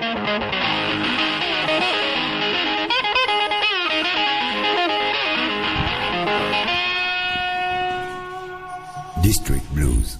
District Blues.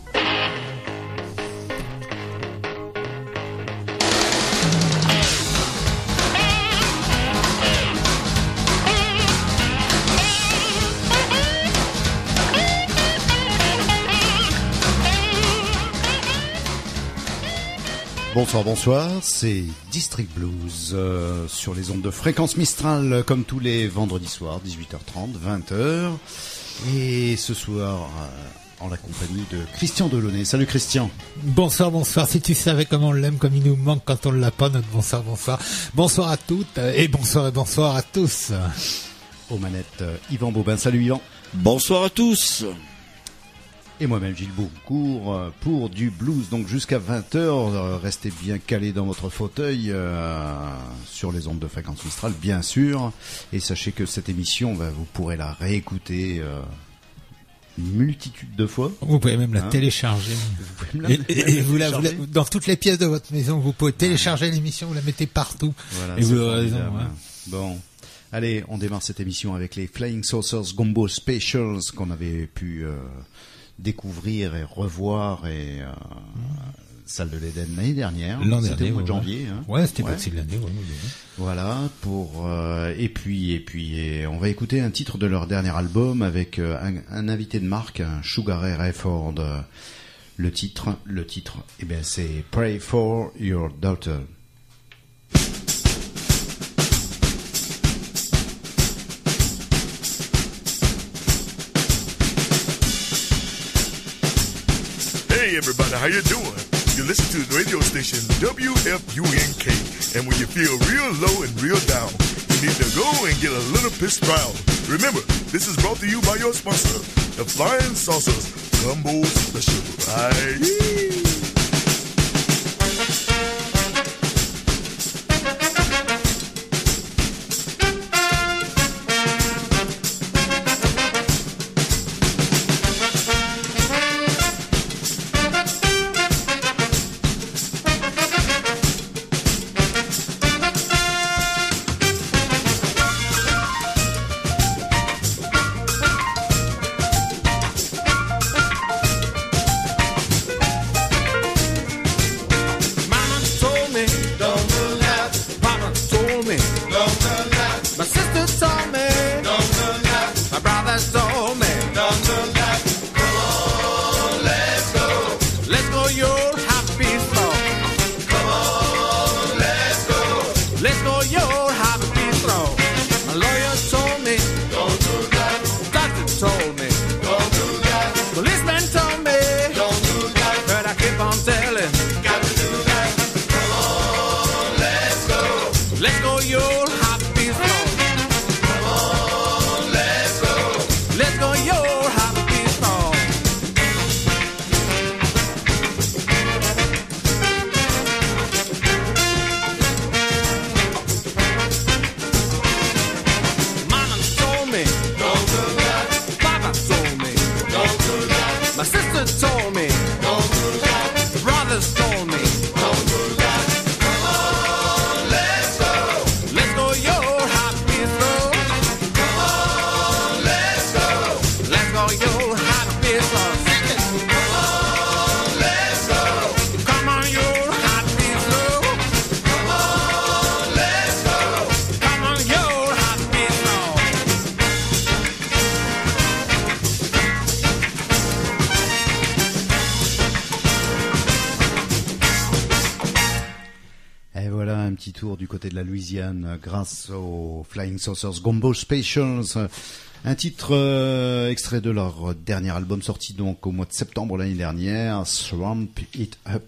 Bonsoir, c'est District Blues sur les ondes de Fréquence Mistral comme tous les vendredis soirs, 18h30, 20h. Et ce soir, en la compagnie de Christian Delaunay. Salut Christian. Bonsoir. Si tu savais comment on l'aime, comme il nous manque quand on l'a pas, notre bonsoir. Bonsoir à toutes et bonsoir à tous. Aux manettes, Yvan Bobin. Salut Yvan. Bonsoir à tous. Et moi-même Gilles Bourcourt pour du blues, donc jusqu'à 20h, restez bien calés dans votre fauteuil sur les ondes de Fréquence Mistral, bien sûr, et sachez que cette émission, vous pourrez la réécouter une multitude de fois. Vous pouvez même la télécharger. Et vous dans toutes les pièces de votre maison, vous pouvez télécharger l'émission, vous la mettez partout. Voilà, et vous aurez raison. Bon. Allez, on démarre cette émission avec les Flying Saucers Gumbo Specials qu'on avait pu découvrir et revoir et Salle de l'Éden l'année dernière. C'était au mois de janvier. Hein. Ouais, c'était pas de l'année. Ouais. Voilà, et puis on va écouter un titre de leur dernier album avec un invité de marque, un Sugar Ray Rayford. Le titre, c'est Pray for Your Daughter. Hey everybody, how you doing? You listen to the radio station WFUNK, and when you feel real low and real down, you need to go and get a little pissed round. Remember, this is brought to you by your sponsor, the Flying Saucers Gumbo Special. Right? Du côté de la Louisiane grâce aux Flying Saucers Gumbo Specials, un titre extrait de leur dernier album sorti donc au mois de septembre l'année dernière, Swamp It Up.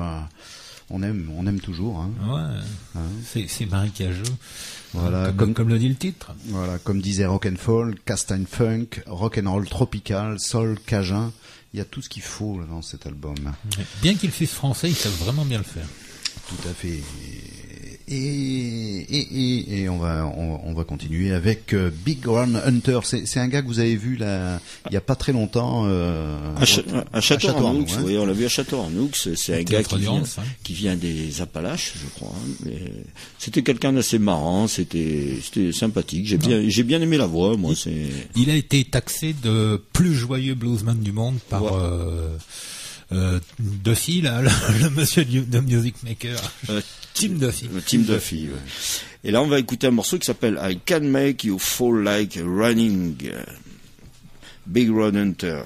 On aime toujours. Hein. Ouais, c'est marécageux. Voilà, comme le dit le titre. Voilà, comme disait Rock and Folk, Castine Funk, Rock and Roll tropical, soul, cajun. Il y a tout ce qu'il faut dans cet album. Bien qu'ils fassent français, ils savent vraiment bien le faire. Tout à fait. Et on va continuer avec Big Ron Hunter. C'est un gars que vous avez vu là il y a pas très longtemps à Château-Arnoux. Hein. Oui, on l'a vu à Château-Arnoux. C'est un gars qui vient hein. des Appalaches, je crois. Mais c'était quelqu'un d'assez marrant. C'était sympathique. J'ai bien aimé la voix. Moi, il a été taxé de plus joyeux bluesman du monde par Duffy, là, le monsieur de Music Maker. Tim Duffy. Tim Duffy, ouais. Et là, on va écouter un morceau qui s'appelle I Can Make You Fall Like Running. Big Ron Hunter.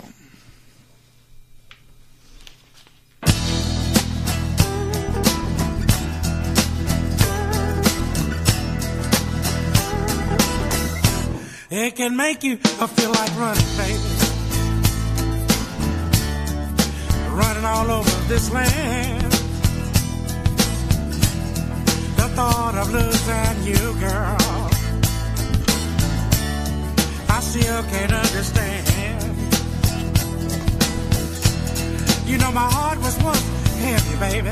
It can make you feel like running, baby. Running all over this land. The thought of losing you, girl, I still can't understand. You know my heart was once heavy, baby.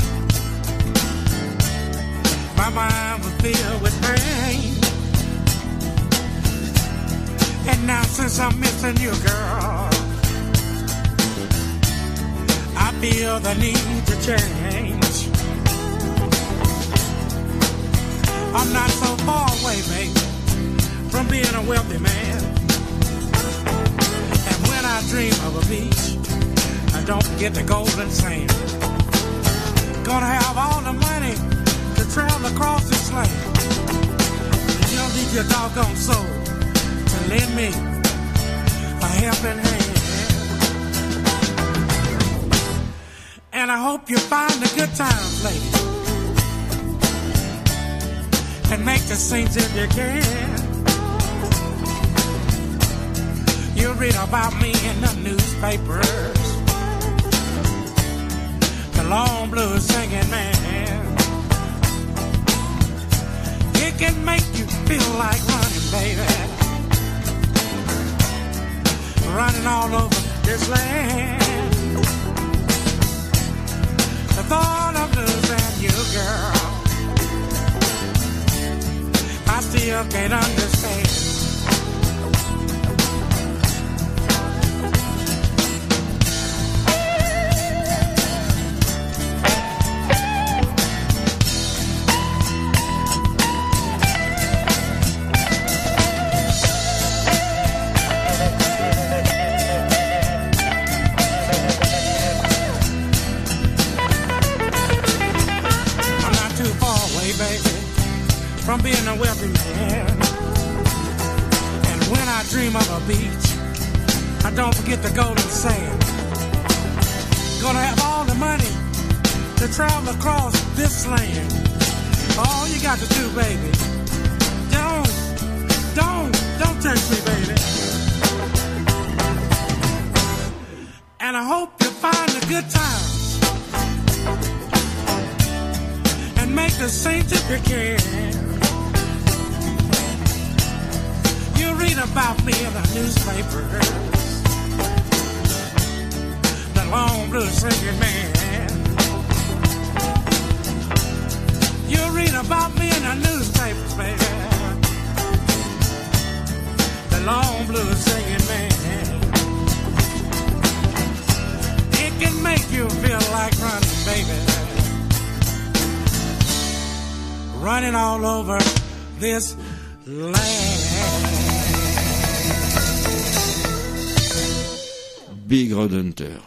My mind was filled with pain. And now since I'm missing you, girl, I feel the need to change. I'm not so far away, baby, from being a wealthy man. And when I dream of a beach, I don't forget the golden sand. Gonna have all the money to travel across this land. You don't need your doggone soul to lend me a helping hand. And I hope you find the good times, lady, and make the scenes if you can. You read about me in the newspapers, the long blues singing man. It can make you feel like running, baby, running all over this land. The thought of losing you, girl, I still can't understand. From being a wealthy man. And when I dream of a beach, I don't forget the golden sand. Gonna have all the money to travel across this land. All you got to do, baby, don't text me, baby. And I hope you find the good times and make the saints if you can. Read about me in the newspapers, the long blues singing man. You read about me in the newspapers, baby, the long blues singing man. It can make you feel like running, baby, running all over this land. Big Ron Hunter.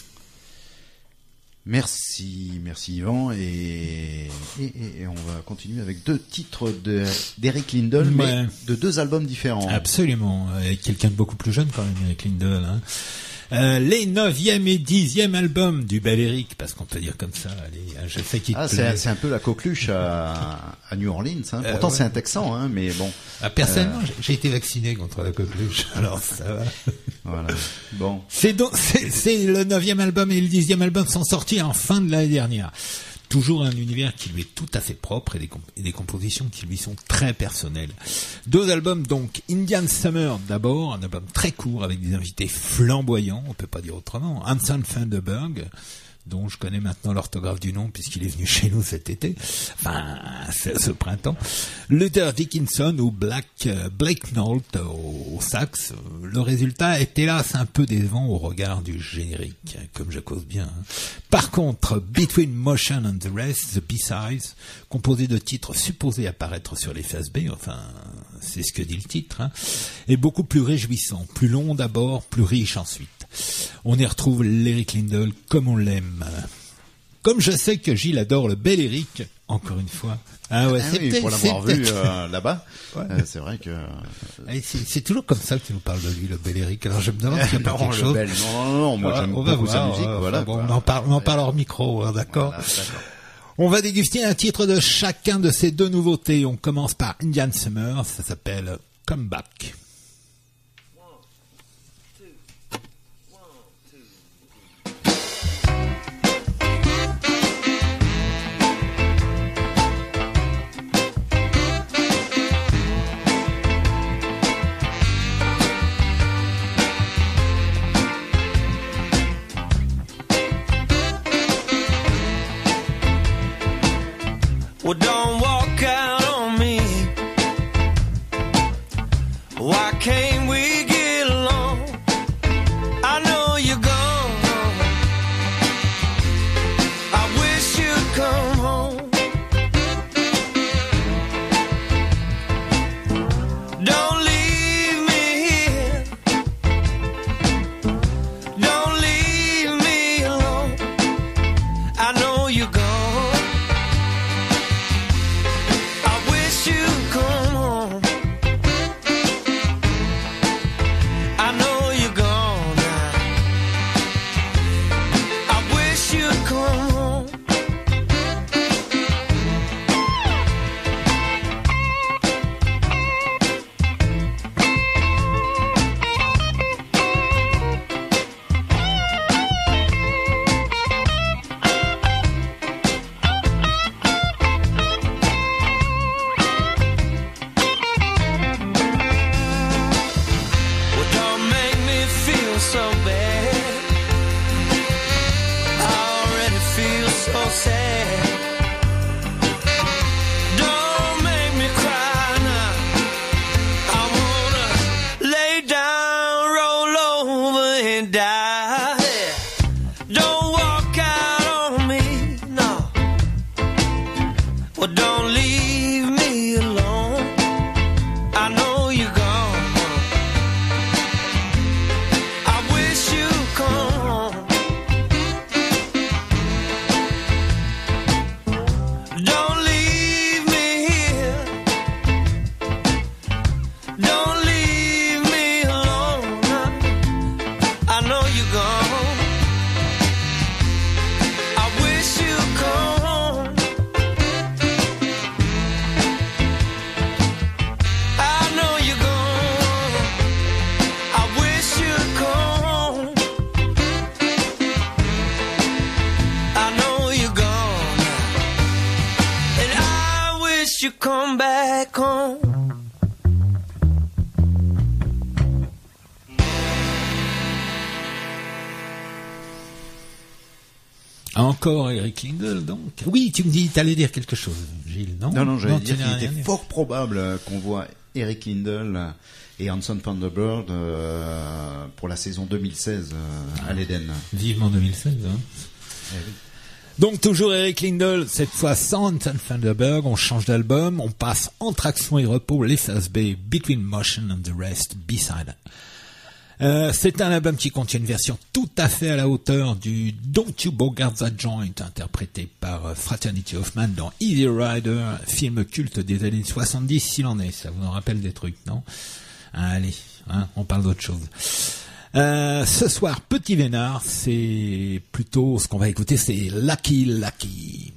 Merci Yvan, et on va continuer avec deux titres d'Eric Lindell, mais de deux albums différents. Absolument, avec quelqu'un de beaucoup plus jeune quand même, Eric Lindell, hein. Les 9e et 10e albums du bel Eric, parce qu'on peut dire comme ça. Allez, je sais qu'il te plaît. C'est un peu la coqueluche à New Orleans. Hein. Pourtant, c'est un Texan, hein, mais bon. Personnellement, j'ai été vacciné contre la coqueluche, alors ça va. Voilà. Bon. C'est le 9e album et le 10e album sont sortis en fin de l'année dernière. Toujours un univers qui lui est tout à fait propre et des compositions qui lui sont très personnelles. Deux albums donc, Indian Summer d'abord, un album très court avec des invités flamboyants, on peut pas dire autrement. Hanson Thunderberg dont je connais maintenant l'orthographe du nom puisqu'il est venu chez nous cet été, enfin ce printemps, Luther Dickinson ou Blake Nolt au sax. Le résultat est hélas un peu décevant au regard du générique, comme je cause bien. Par contre, Between Motion and the Rest, The B-Sides, composé de titres supposés apparaître sur les faces B, enfin c'est ce que dit le titre, est beaucoup plus réjouissant, plus long d'abord, plus riche ensuite. On y retrouve l'Eric Lindell comme on l'aime. Comme je sais que Gilles adore le bel Eric, encore une fois. Ah ouais, oui, pour l'avoir vu là-bas, ouais. C'est vrai que... C'est toujours comme ça que tu nous parles de lui, le bel Eric. Alors je me demande s'il y a pas quelque chose... Non, moi j'aime beaucoup sa musique. Voilà, bon, on en parle hors micro, d'accord. Voilà, d'accord. On va déguster un titre de chacun de ces deux nouveautés. On commence par Indian Summer, ça s'appelle Come Back. Well, don't walk out on me. Why can't we get along? I know you're gone. I wish you'd come home. Don't leave me here. Don't leave me alone. I know you're gone. Encore Eric Lindell, donc. Oui, tu me dis, t'allais dire quelque chose, Gilles, non? Non, j'allais dire qu'il était fort probable qu'on voit Eric Lindell et Hanson Thunderbird pour la saison 2016 à l'Eden. Vivement 2016, hein. Eh oui. Donc toujours Eric Lindell, cette fois sans Hanson Thunderbird, on change d'album, on passe entre action et repos, les faces B, Between Motion and the Rest, B-Side. C'est un album qui contient une version tout à fait à la hauteur du Don't You Bogart That Joint, interprété par Fraternity Hoffman dans Easy Rider, film culte des années 70, s'il en est. Ça vous en rappelle des trucs, non? Allez, on parle d'autre chose. Ce soir, Petit Vénard, c'est plutôt ce qu'on va écouter, c'est Lucky Lucky.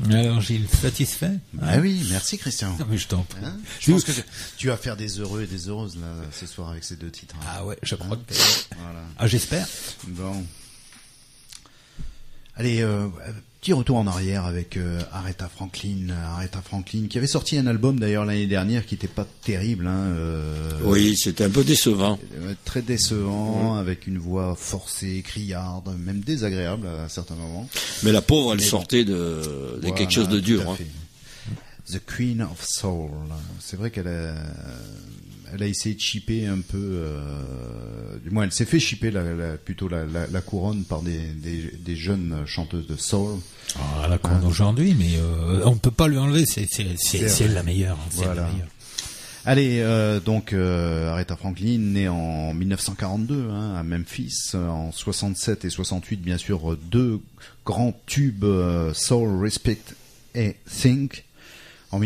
Alors Gilles, satisfait? Ah oui, merci Christian. Non, mais je t'en prie. Hein, je pense que tu vas faire des heureux et des heureuses là ce soir avec ces deux titres. Ah ouais, je crois que... Voilà. Ah, j'espère. Bon. Allez, petit retour en arrière avec Aretha Franklin. Aretha Franklin qui avait sorti un album d'ailleurs l'année dernière qui était pas terrible. Oui, c'était un peu décevant. Très décevant, avec une voix forcée, criarde, même désagréable à certains moments. Mais la pauvre, elle Mais sortait de Voilà, quelque chose de tout dur. à Hein. fait. The Queen of Soul. C'est vrai qu'elle a essayé de chipper un peu, du moins elle s'est fait chipper plutôt la couronne par des jeunes chanteuses de soul. Ah, la couronne aujourd'hui, mais on ne peut pas lui enlever, c'est la meilleure. Hein, c'est Voilà. la meilleure. Allez, donc Aretha Franklin, née en 1942 à Memphis, en 67 et 68 bien sûr, deux grands tubes Soul, Respect et Think. En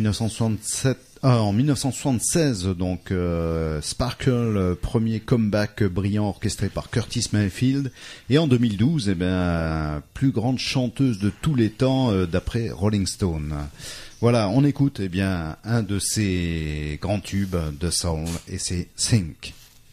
1976, donc Sparkle, premier comeback brillant orchestré par Curtis Mayfield, et en 2012, plus grande chanteuse de tous les temps d'après Rolling Stone. Voilà, on écoute un de ces grands tubes de soul et c'est Think.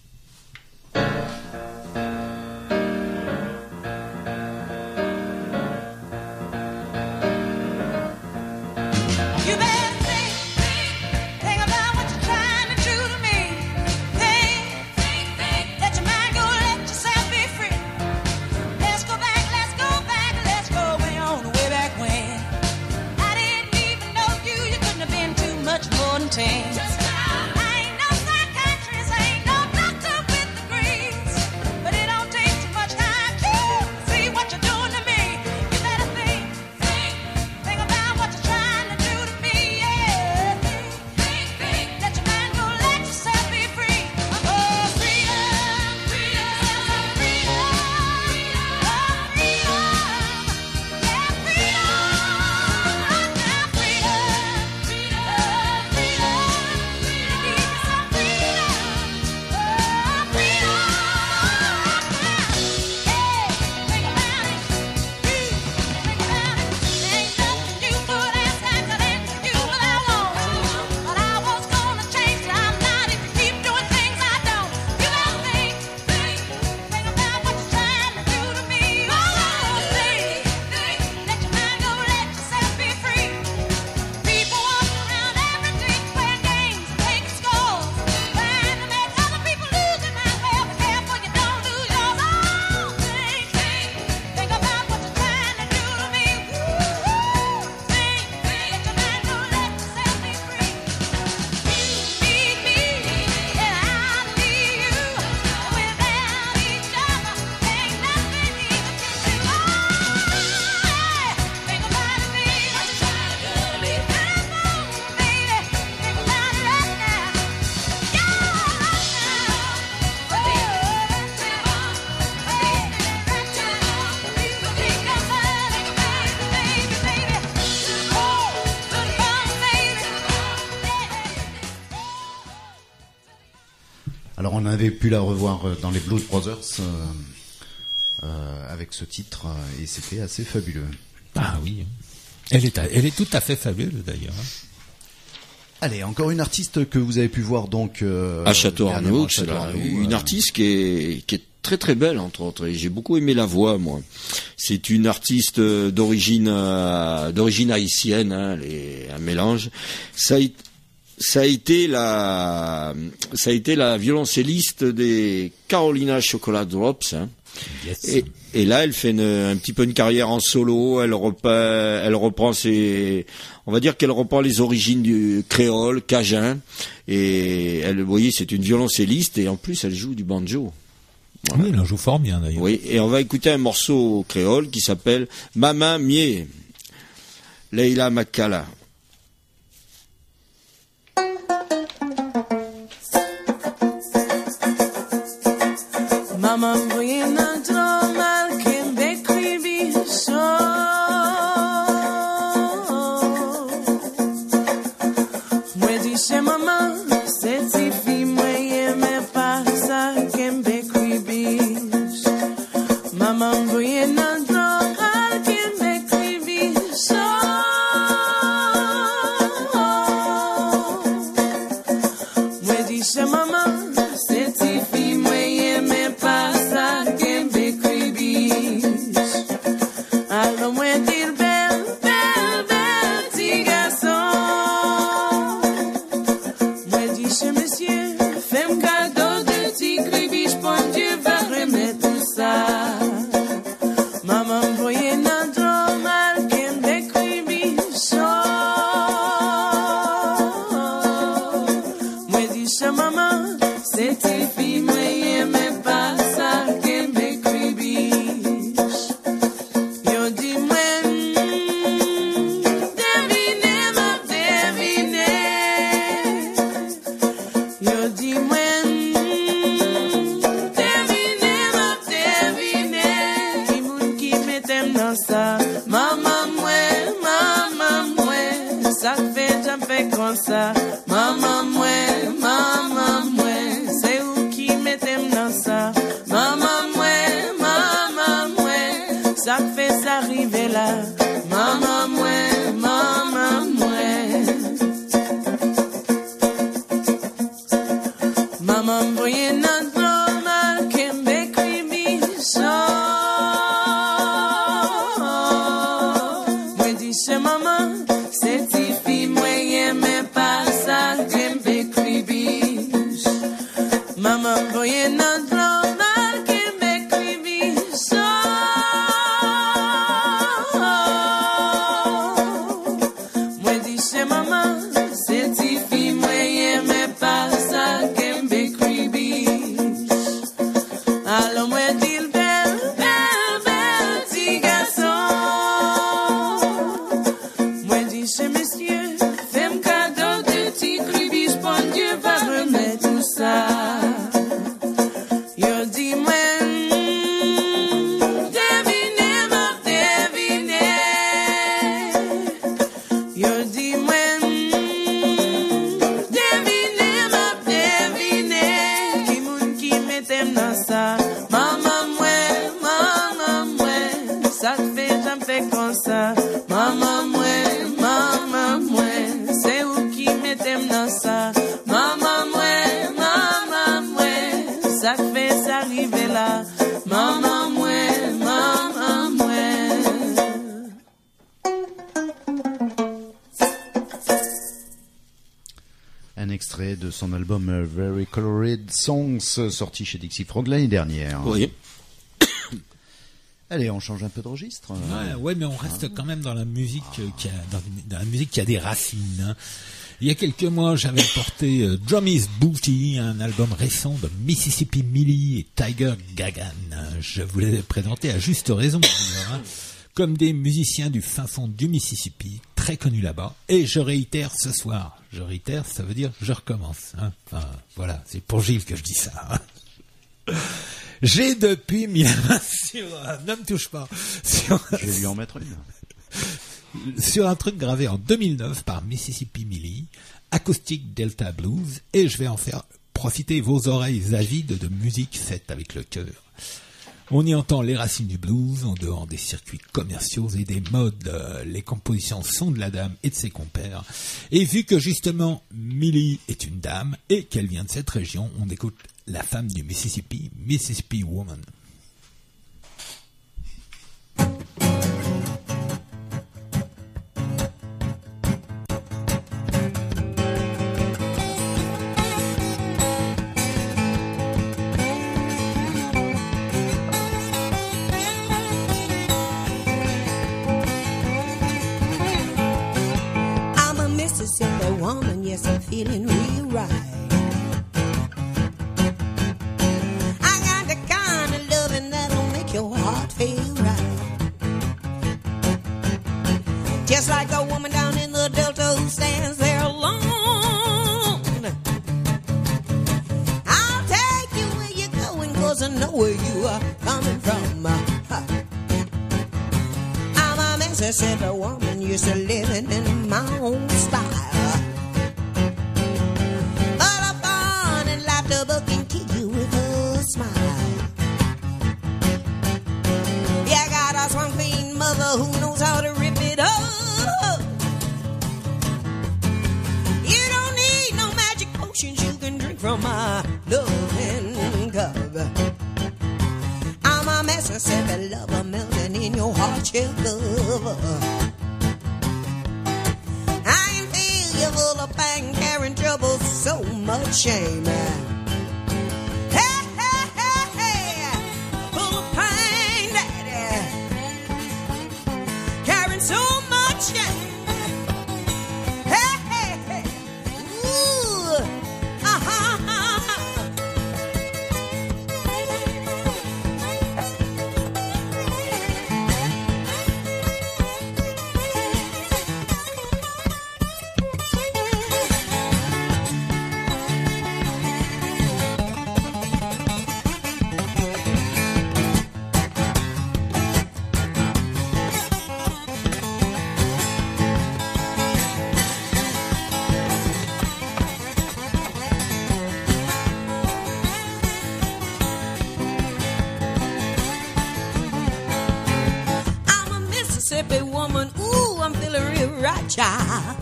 Alors on avait pu la revoir dans les Blues Brothers avec ce titre et c'était assez fabuleux. Ah oui, elle est tout à fait fabuleuse d'ailleurs. Allez, encore une artiste que vous avez pu voir donc à Château-Arnoux, c'est une artiste qui est très très belle entre autres. Et j'ai beaucoup aimé la voix, moi. C'est une artiste d'origine haïtienne, hein, un mélange. Ça a été la violoncelliste des Carolina Chocolate Drops. Hein. Yes. Et là, elle fait un petit peu une carrière en solo. Elle reprend on va dire qu'elle reprend les origines du créole, cajun. Et vous voyez, c'est une violoncelliste et en plus, elle joue du banjo. Voilà. Oui, elle en joue fort bien d'ailleurs. Oui, et on va écouter un morceau créole qui s'appelle Maman Mié, Leila Makala. Mama buena drama que me escribí me dice mamá se ti fi me pasa que me escribí Mama buena drama que me escribí ça fait j'en fais comme ça. Maman moi, c'est où qui m'aime dans ça. Maman moi, ça fait ça arriver là. Maman moi. Maman voyez notre normal qui m'écrit ça. Moi dis c'est maman, c'est fille moi aimais pas ça qui m'écrit. Maman voyez notre normal qui m'écrit ça. Moi dis c'est maman, c'est fille moi aimais pas ça. Alors moi dis le bel petit garçon. Moi dis c'est monsieur, fais-moi cadeau de petit cribis, bon Dieu va remettre tout ça. Yo dis moi, devinez. Yo dis moi, devinez. Qui moun qui m'aime dans ça. Maman moi, ça fait j'en fais comme ça. Maman moi, c'est où qui m'aime dans ça. Maman moi, ça fait ça arriver là. Maman moi. Un extrait de son album Very Colored Songs, sorti chez Dixie Frog l'année dernière. Oui. Allez, on change un peu de registre. Ouais, mais on reste quand même dans la musique dans la musique qui a des racines. Hein. Il y a quelques mois, j'avais porté Drum Is Booty, un album récent de Mississippi Millie et Tiger Gagan. Je vous l'ai présenté à juste raison, d'ailleurs, hein, comme des musiciens du fin fond du Mississippi, très connus là-bas. Et je réitère ce soir. Je réitère, ça veut dire je recommence. Hein. Enfin, voilà, c'est pour Gilles que je dis ça. Hein. J'ai depuis mis la main sur... ne me touche pas. Je vais lui en mettre une. Sur un truc gravé en 2009 par Mississippi Millie, Acoustic Delta Blues, et je vais en faire profiter vos oreilles avides de musique faite avec le cœur. On y entend les racines du blues en dehors des circuits commerciaux et des modes. Les compositions sont de la dame et de ses compères. Et vu que justement Millie est une dame et qu'elle vient de cette région, on écoute la femme du Mississippi, Mississippi Woman. Woman, yes, I'm feeling real right. I got the kind of loving that'll make your heart feel right. Just like a woman down in the Delta who stands there alone. I'll take you where you're going, 'cause I know where you are coming from. I'm a Mississippi woman, used to living in my own style. Book and keep you with a smile. Yeah, I got a strong queen mother who knows how to rip it up. You don't need no magic potions, you can drink from my loving cup. I'm a Mississippi lover melting in your heart, your love. I can feel you full of pain, carrying trouble, so much shame. right, child.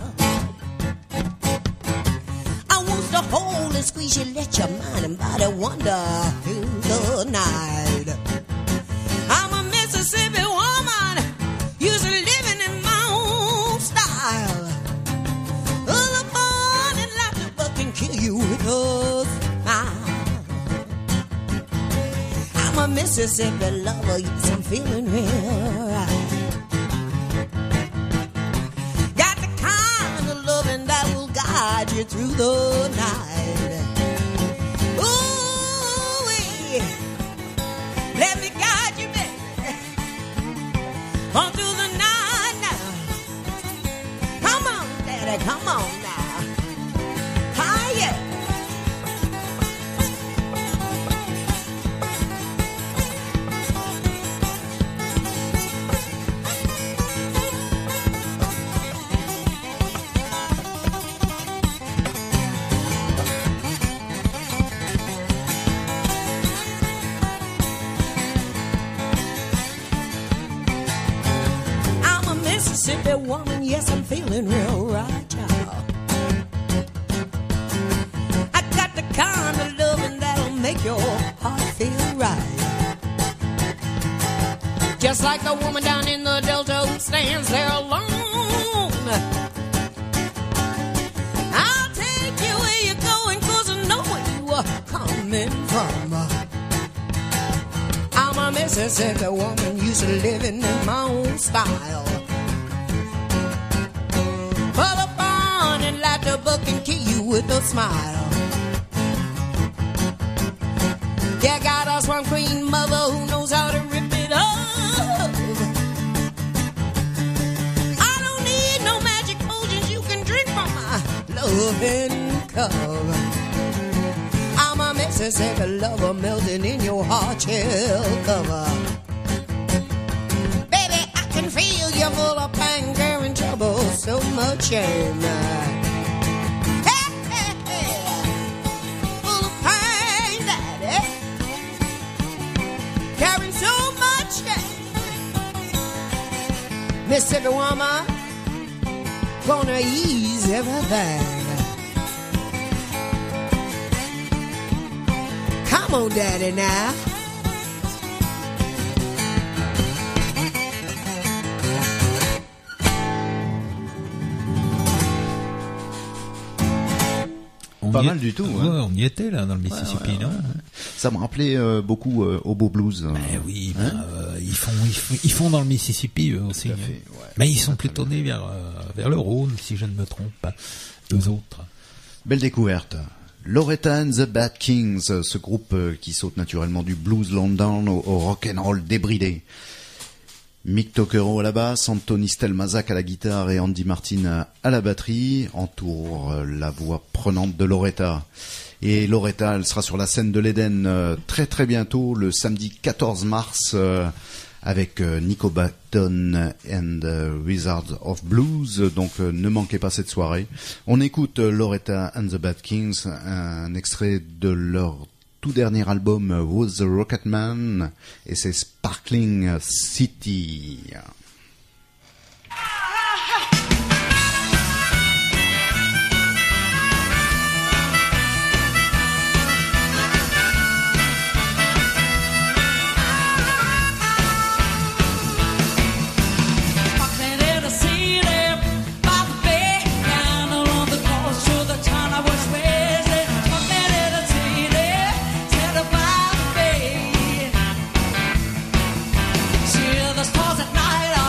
I want to hold and squeeze you, let your mind and body wander through the night. I'm a Mississippi woman, used to living in my own style. All the fun and laughter but can kill you with a smile. I'm a Mississippi lover, yes, I'm feeling real right. Got the kind of loving that will guide you through the night. Ooh, let me guide you, baby, on through the night now. Come on, daddy, come on now. Hi, yeah. Mississippi woman, yes, I'm feeling real right, y'all. I got the kind of loving that'll make your heart feel right. Just like the woman down in the Delta who stands there alone. I'll take you where you're going, 'cause I know where you are coming from. I'm a Mississippi woman, used to living in my own style. Full of fun and laughter, but can kill you with a smile. Yeah, got us one queen mother who knows how to rip it up. I don't need no magic potions, you can drink from my loving cup. I'm a Mississippi lover, melting in your heart shell cover. Baby, I can feel you full of anger and trouble, so much shame. Hey, hey, hey. Full of pain, daddy, carrying so much shame. Mississippi woman, gonna ease everything. Come on, daddy, now. Pas mal du tout. Ouais, on y était là dans le Mississippi, non? Ça me rappelait beaucoup au Beau Blues. Oui, ils font dans le Mississippi eux aussi. Tout à fait, ouais. Mais ils sont plutôt tournés vers le Rhône, si je ne me trompe pas. Eux autres. Belle découverte. Loretta and the Bad Kings, ce groupe qui saute naturellement du blues London au rock'n'roll débridé. Mick Toquero à la basse, Anthony Stelmazak à la guitare et Andy Martin à la batterie entourent la voix prenante de Loretta. Et Loretta, elle sera sur la scène de l'Éden très très bientôt, le samedi 14 mars, avec Nico Batton and Wizards of Blues. Donc ne manquez pas cette soirée. On écoute Loretta and the Bad Kings, un extrait de leur tout dernier album Was the Rocketman, et c'est Sparkling City. Stars at night.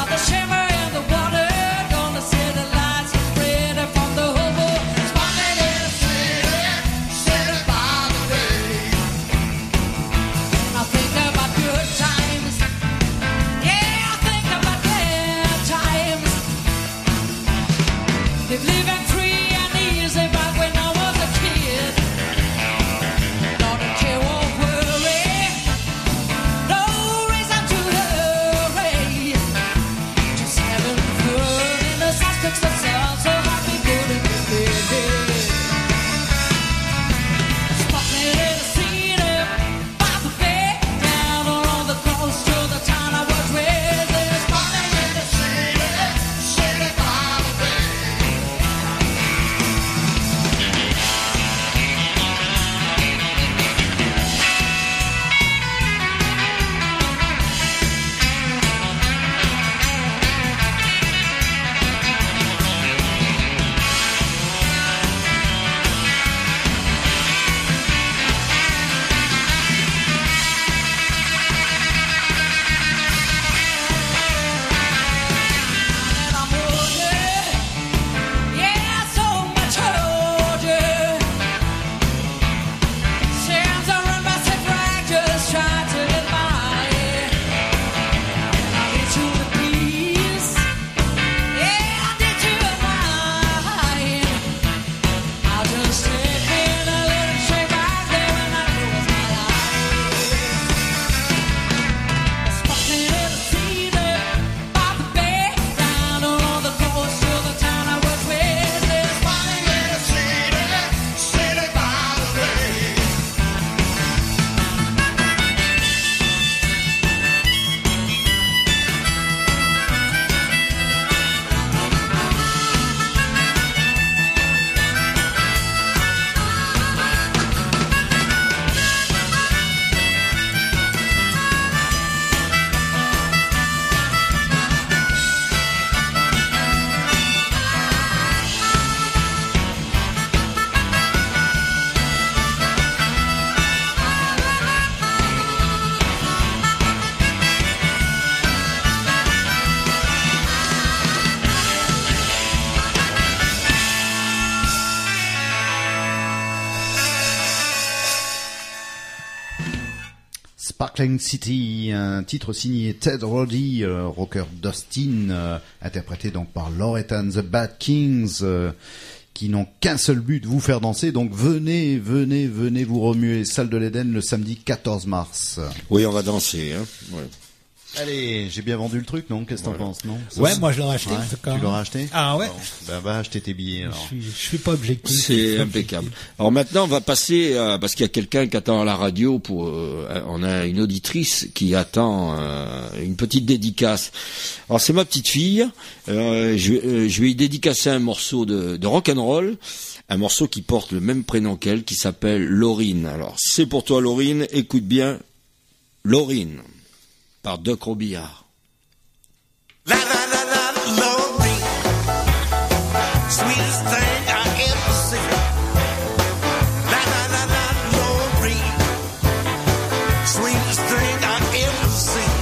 Parkland City, un titre signé Ted Roddy, rocker d'Austin, interprété donc par Loretta and the Bad Kings, qui n'ont qu'un seul but, vous faire danser. Donc venez vous remuer Salle de l'Éden le samedi 14 mars. Oui, on va danser. Hein. Ouais. Allez, j'ai bien vendu le truc, non? Qu'est-ce que t'en penses, non? Ouais, moi je l'aurais acheté. Ouais, en tout cas. tu l'aurais acheté? Ah ouais. Bon, ben va acheter tes billets. Alors. Je suis pas objectif. C'est impeccable. Alors maintenant, on va passer parce qu'il y a quelqu'un qui attend à la radio pour. On a une auditrice qui attend une petite dédicace. Alors c'est ma petite fille. Je vais y dédicacer un morceau de rock and roll. Un morceau qui porte le même prénom qu'elle, qui s'appelle Laurine. Alors c'est pour toi, Laurine. Écoute bien, Laurine. Par Doc Robillard. La la la la, Laurine, sweetest thing I ever seen. La la la la, Laurine, sweetest thing I ever seen.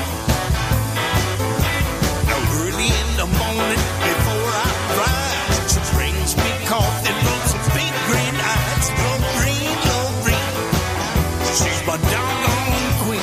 Now early in the morning, before I rise, she brings me coffee, lots of big green eyes. Laurine, Laurine, she's my doggone queen.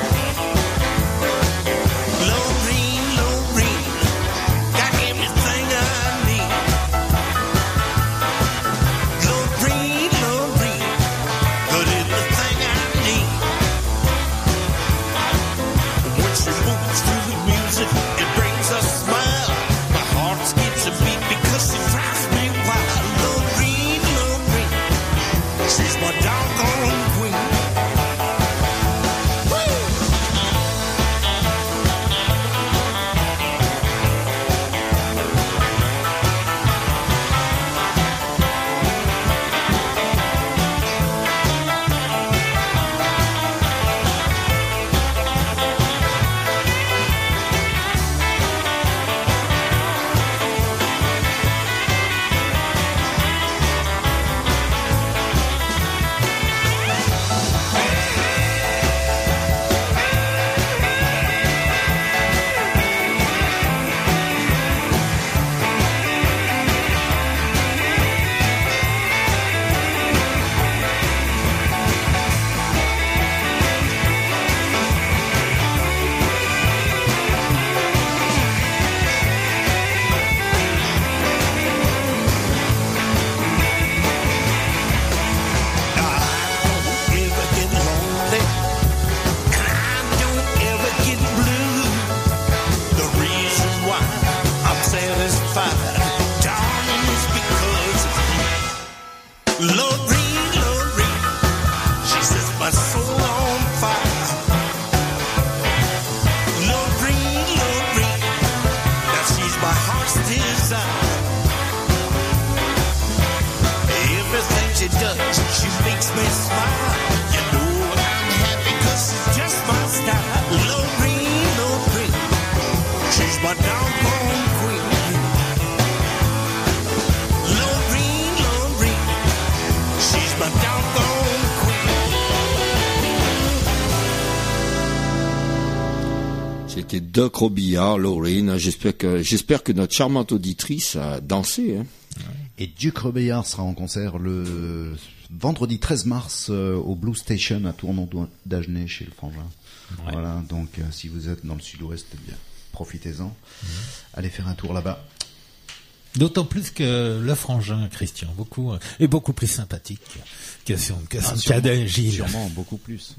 C'était Doc Robillard, Laurine. J'espère que notre charmante auditrice a dansé. Hein. Et Duke Robillard sera en concert le vendredi 13 mars au Blue Station à Tournon d'Agenais chez le Frangin. Ouais. Voilà, donc si vous êtes dans le sud-ouest, eh bien, profitez-en. Allez faire un tour là-bas. D'autant plus que le Frangin, Christian, est beaucoup plus sympathique que son cadet Gilles. Sûrement, beaucoup plus.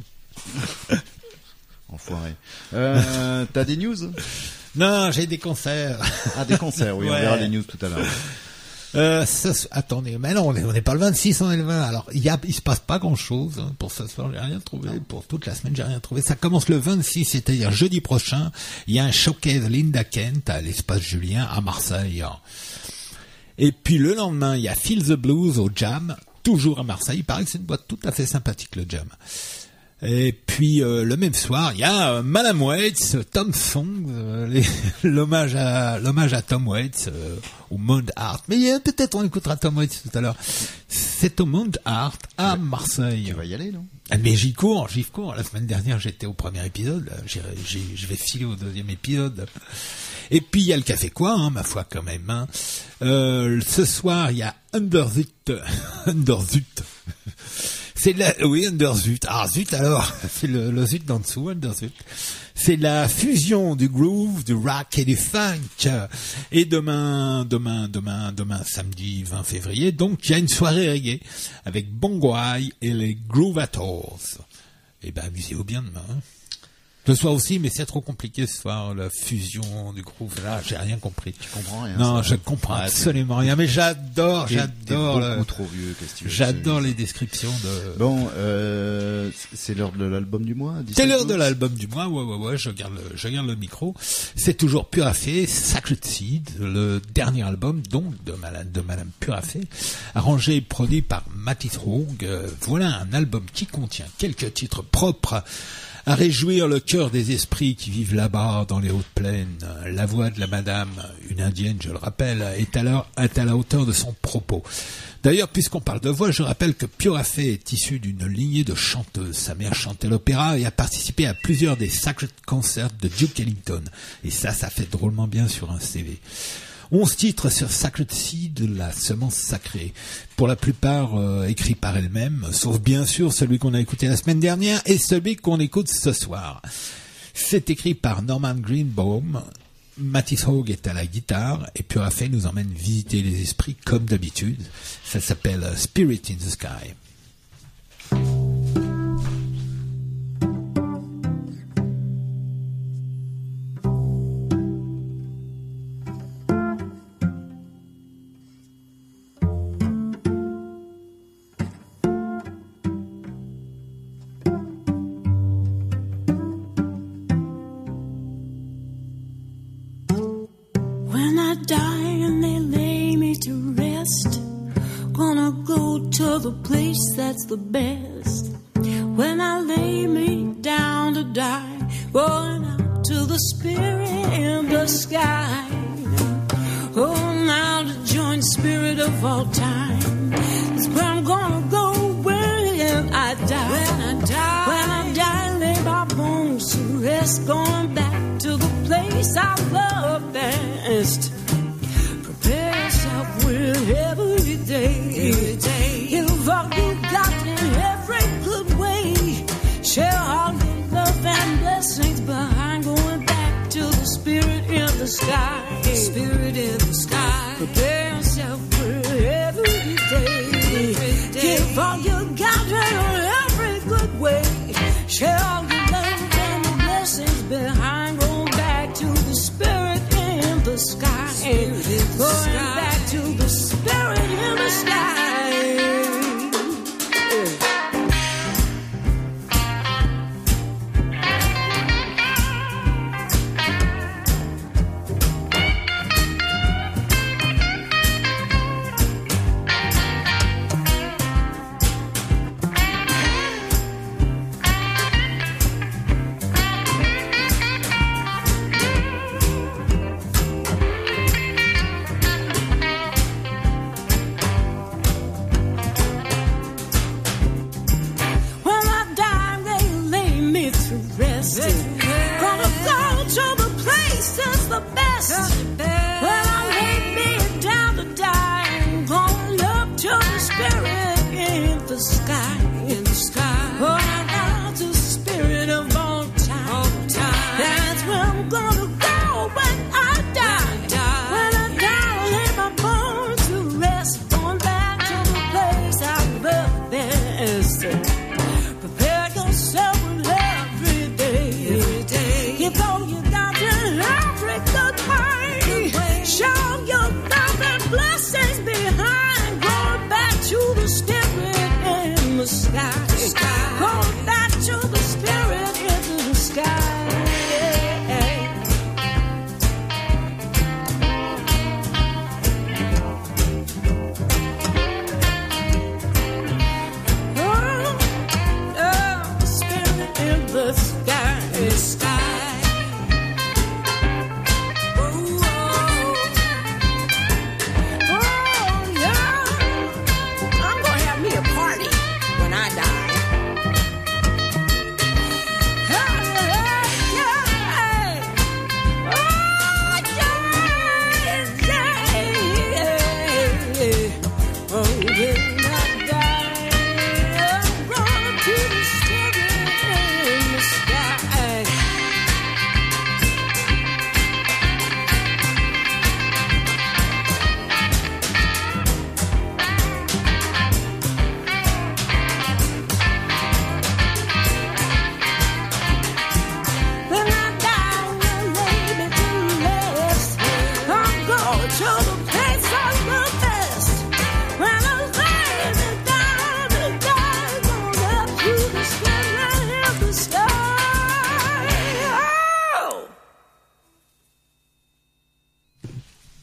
Enfoiré. T'as des news? Non, j'ai des concerts. Ah, des concerts, oui, ouais. On verra les news tout à l'heure. Attendez, mais non, on n'est pas le 26, on est le 20. Alors, il se passe pas grand chose, hein, pour ce soir, j'ai rien trouvé. Non. Pour toute la semaine, j'ai rien trouvé. Ça commence le 26, c'est-à-dire jeudi prochain. Il y a un showcase Linda Kent à l'Espace Julien, à Marseille. Et puis, le lendemain, il y a Feel the Blues au Jam, toujours à Marseille. Il paraît que c'est une boîte tout à fait sympathique, le Jam. Et puis le même soir, il y a Madame Waits, Tom Song, l'hommage à Tom Waits au Monde Art. Mais peut-être on écoutera Tom Waits tout à l'heure. C'est au Monde Art à Marseille. Tu vas y aller, non? Mais j'y cours. La semaine dernière, j'étais au premier épisode. Là, je vais filer au deuxième épisode. Et puis il y a le Café Quoi, hein, ma foi quand même. Hein. Ce soir, il y a Underzut. Oui, Underzut. Ah, zut alors. C'est le zut d'en dessous, Underzut. C'est la fusion du groove, du rock et du funk. Et demain, samedi 20 février, donc, il y a une soirée reggae avec Bongwai et les Groovators. Eh ben, amusez-vous bien demain, hein. Le soir aussi, mais c'est trop compliqué ce soir, la fusion du groove. Là, j'ai rien compris. Tu comprends rien? Non, je comprends absolument rien, mais j'adore. T'es beaucoup trop vieux, qu'est-ce que tu veux. J'adore les descriptions de... Bon, c'est l'heure de l'album du mois? C'est l'heure de l'album du mois, ouais, je garde le micro. C'est toujours Purafé, Sacred Seed, le dernier album, donc, de Madame Purafé, arrangé et produit par Matisse Rogue. Voilà un album qui contient quelques titres propres à réjouir le cœur des esprits qui vivent là-bas dans les hautes plaines. La voix de la madame, une indienne, je le rappelle, est à la hauteur de son propos. D'ailleurs, puisqu'on parle de voix, je rappelle que Purafé est issue d'une lignée de chanteuses. Sa mère chantait l'opéra et a participé à plusieurs des Sacred Concerts de Duke Ellington. Et ça fait drôlement bien sur un CV. 11 titres sur Sacred Seed, la semence sacrée. Pour la plupart écrits par elle-même, sauf bien sûr celui qu'on a écouté la semaine dernière et celui qu'on écoute ce soir. C'est écrit par Norman Greenbaum. Matisse Rogue est à la guitare et Purafé nous emmène visiter les esprits comme d'habitude. Ça s'appelle Spirit in the Sky. That's the best. When I lay me down to die, going out to the spirit in the sky. Oh, now to join the spirit of all time. That's where I'm gonna go when I die. When I die, lay my bones to rest, going back to the place I love best. Prepare yourself with every day. Give all you got in every good way. Share all your love and blessings behind. Going back to the spirit in the sky. Spirit in the sky. Prepare yourself for every day. Give all you got in every good way. Share all your love and the blessings behind. Going back to the spirit in the sky. Going back to the spirit in the sky.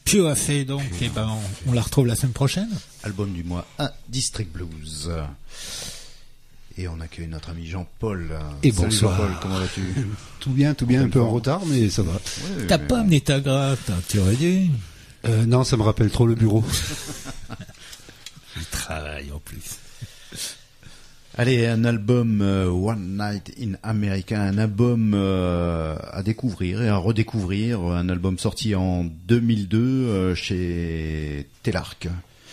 Pure fait donc, et ben on la retrouve la semaine prochaine. Album du mois à District Blues. Et on accueille notre ami Jean-Paul. Et salut bonsoir. Jean-Paul, comment vas-tu? Tout bien, un peu en retard, mais ça va. Ouais, T'as mais pas bon. amené ta gratte, tu aurais dû. Non, ça me rappelle trop le bureau. Il travaille en plus. Allez, un album One Night in America, un album à découvrir et à redécouvrir, un album sorti en 2002 chez Telarc.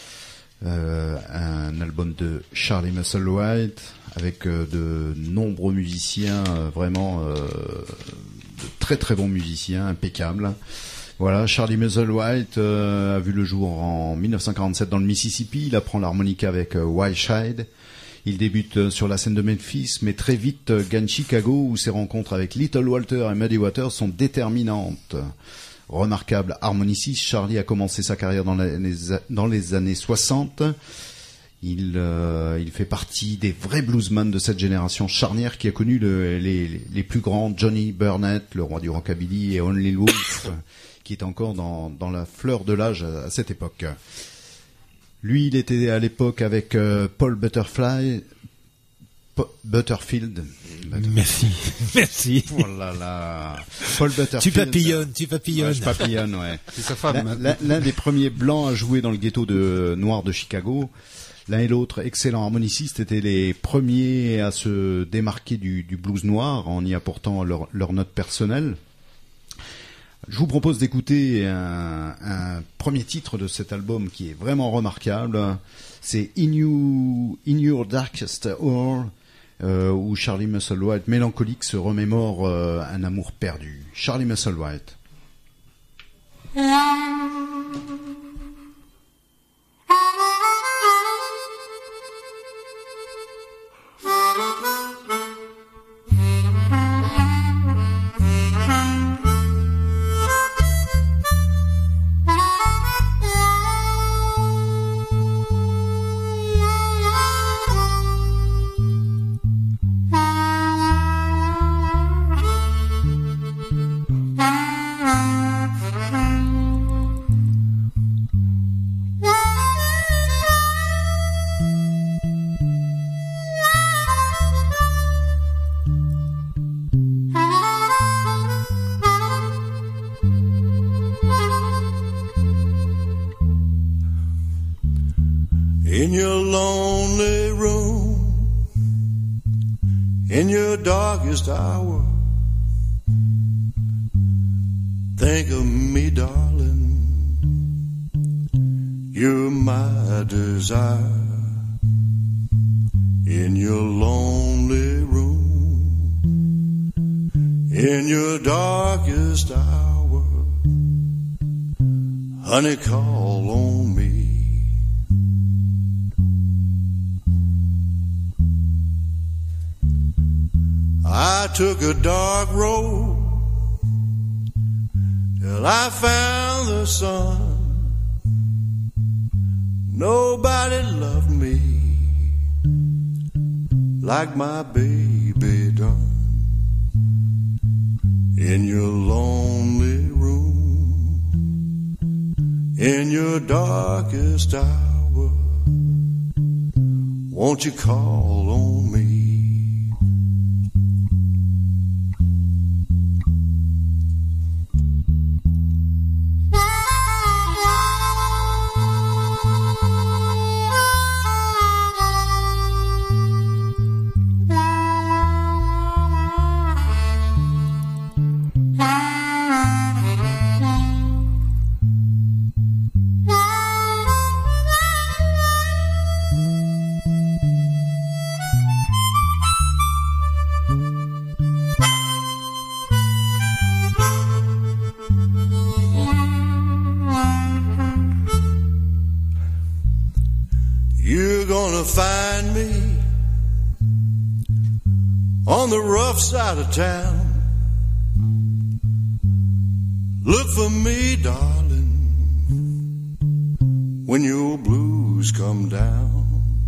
Un album de Charlie Musselwhite avec de nombreux musiciens, vraiment de très très bons musiciens, impeccables. Voilà, Charlie Musselwhite a vu le jour en 1947 dans le Mississippi. Il apprend l'harmonica avec Wilshire. Il débute sur la scène de Memphis, mais très vite gagne Chicago, où ses rencontres avec Little Walter et Muddy Waters sont déterminantes. Remarquable harmoniciste, Charlie a commencé sa carrière dans les années 60. Il fait partie des vrais bluesmen de cette génération charnière qui a connu les plus grands, Johnny Burnett, le roi du rockabilly, et Only Wolf, qui est encore dans la fleur de l'âge à cette époque. Lui, il était à l'époque avec Paul Butterfield. Merci. Oh là là. Paul Butterfield. Tu papillonnes. Ouais, je papillonne, ouais. C'est sa femme. L'un des premiers blancs à jouer dans le ghetto noir de Chicago. L'un et l'autre, excellents harmonicistes, étaient les premiers à se démarquer du blues noir en y apportant leur note personnelle. Je vous propose d'écouter un premier titre de cet album qui est vraiment remarquable. C'est In Your Darkest Hour, où Charlie Musselwhite, mélancolique, se remémore un amour perdu. Charlie Musselwhite. In your lonely room, in your darkest hour, think of me, darling, you're my desire. In your lonely room, in your darkest hour, honey, call on me. I took a dark road till I found the sun. Nobody loved me like my baby done. In your lonely room, in your darkest hour, won't you call on me? Find me on the rough side of town. Look for me, darling, when your blues come down.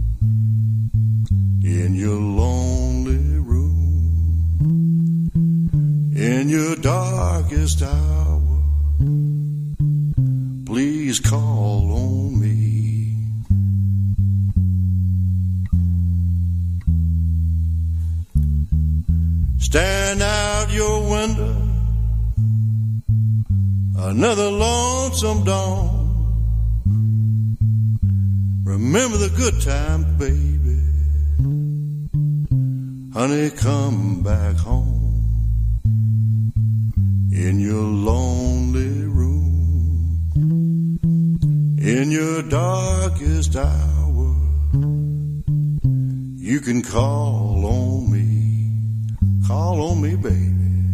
In your lonely room, in your darkest hour, please please call on me. Stand out your window, another lonesome dawn. Remember the good times, baby. Honey, come back home. In your lonely room, in your darkest hour, you can call on me. Call on me, baby.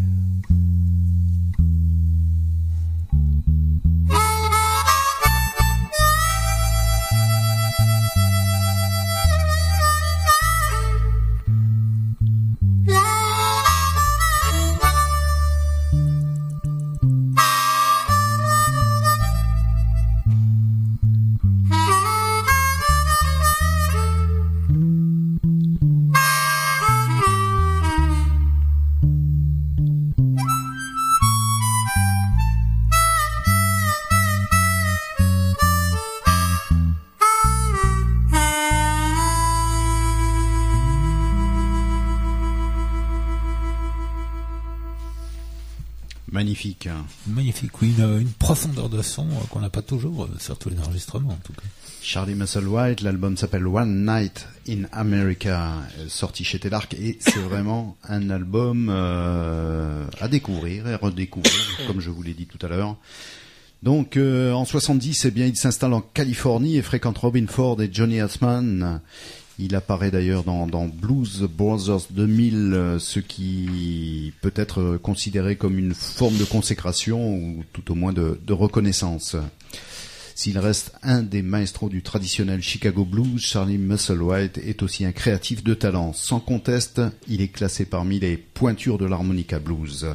Magnifique. Magnifique, oui, une profondeur de son qu'on n'a pas toujours sur tous les enregistrements en tout cas. Charlie Musselwhite, l'album s'appelle One Night in America, sorti chez Telarc, et c'est vraiment un album à découvrir et redécouvrir, comme je vous l'ai dit tout à l'heure. Donc en 70, eh bien, il s'installe en Californie et fréquente Robin Ford et Johnny Hartman. Il apparaît d'ailleurs dans Blues Brothers 2000, ce qui peut être considéré comme une forme de consécration ou tout au moins de reconnaissance. S'il reste un des maestros du traditionnel Chicago Blues, Charlie Musselwhite est aussi un créatif de talent. Sans conteste, il est classé parmi les pointures de l'harmonica blues.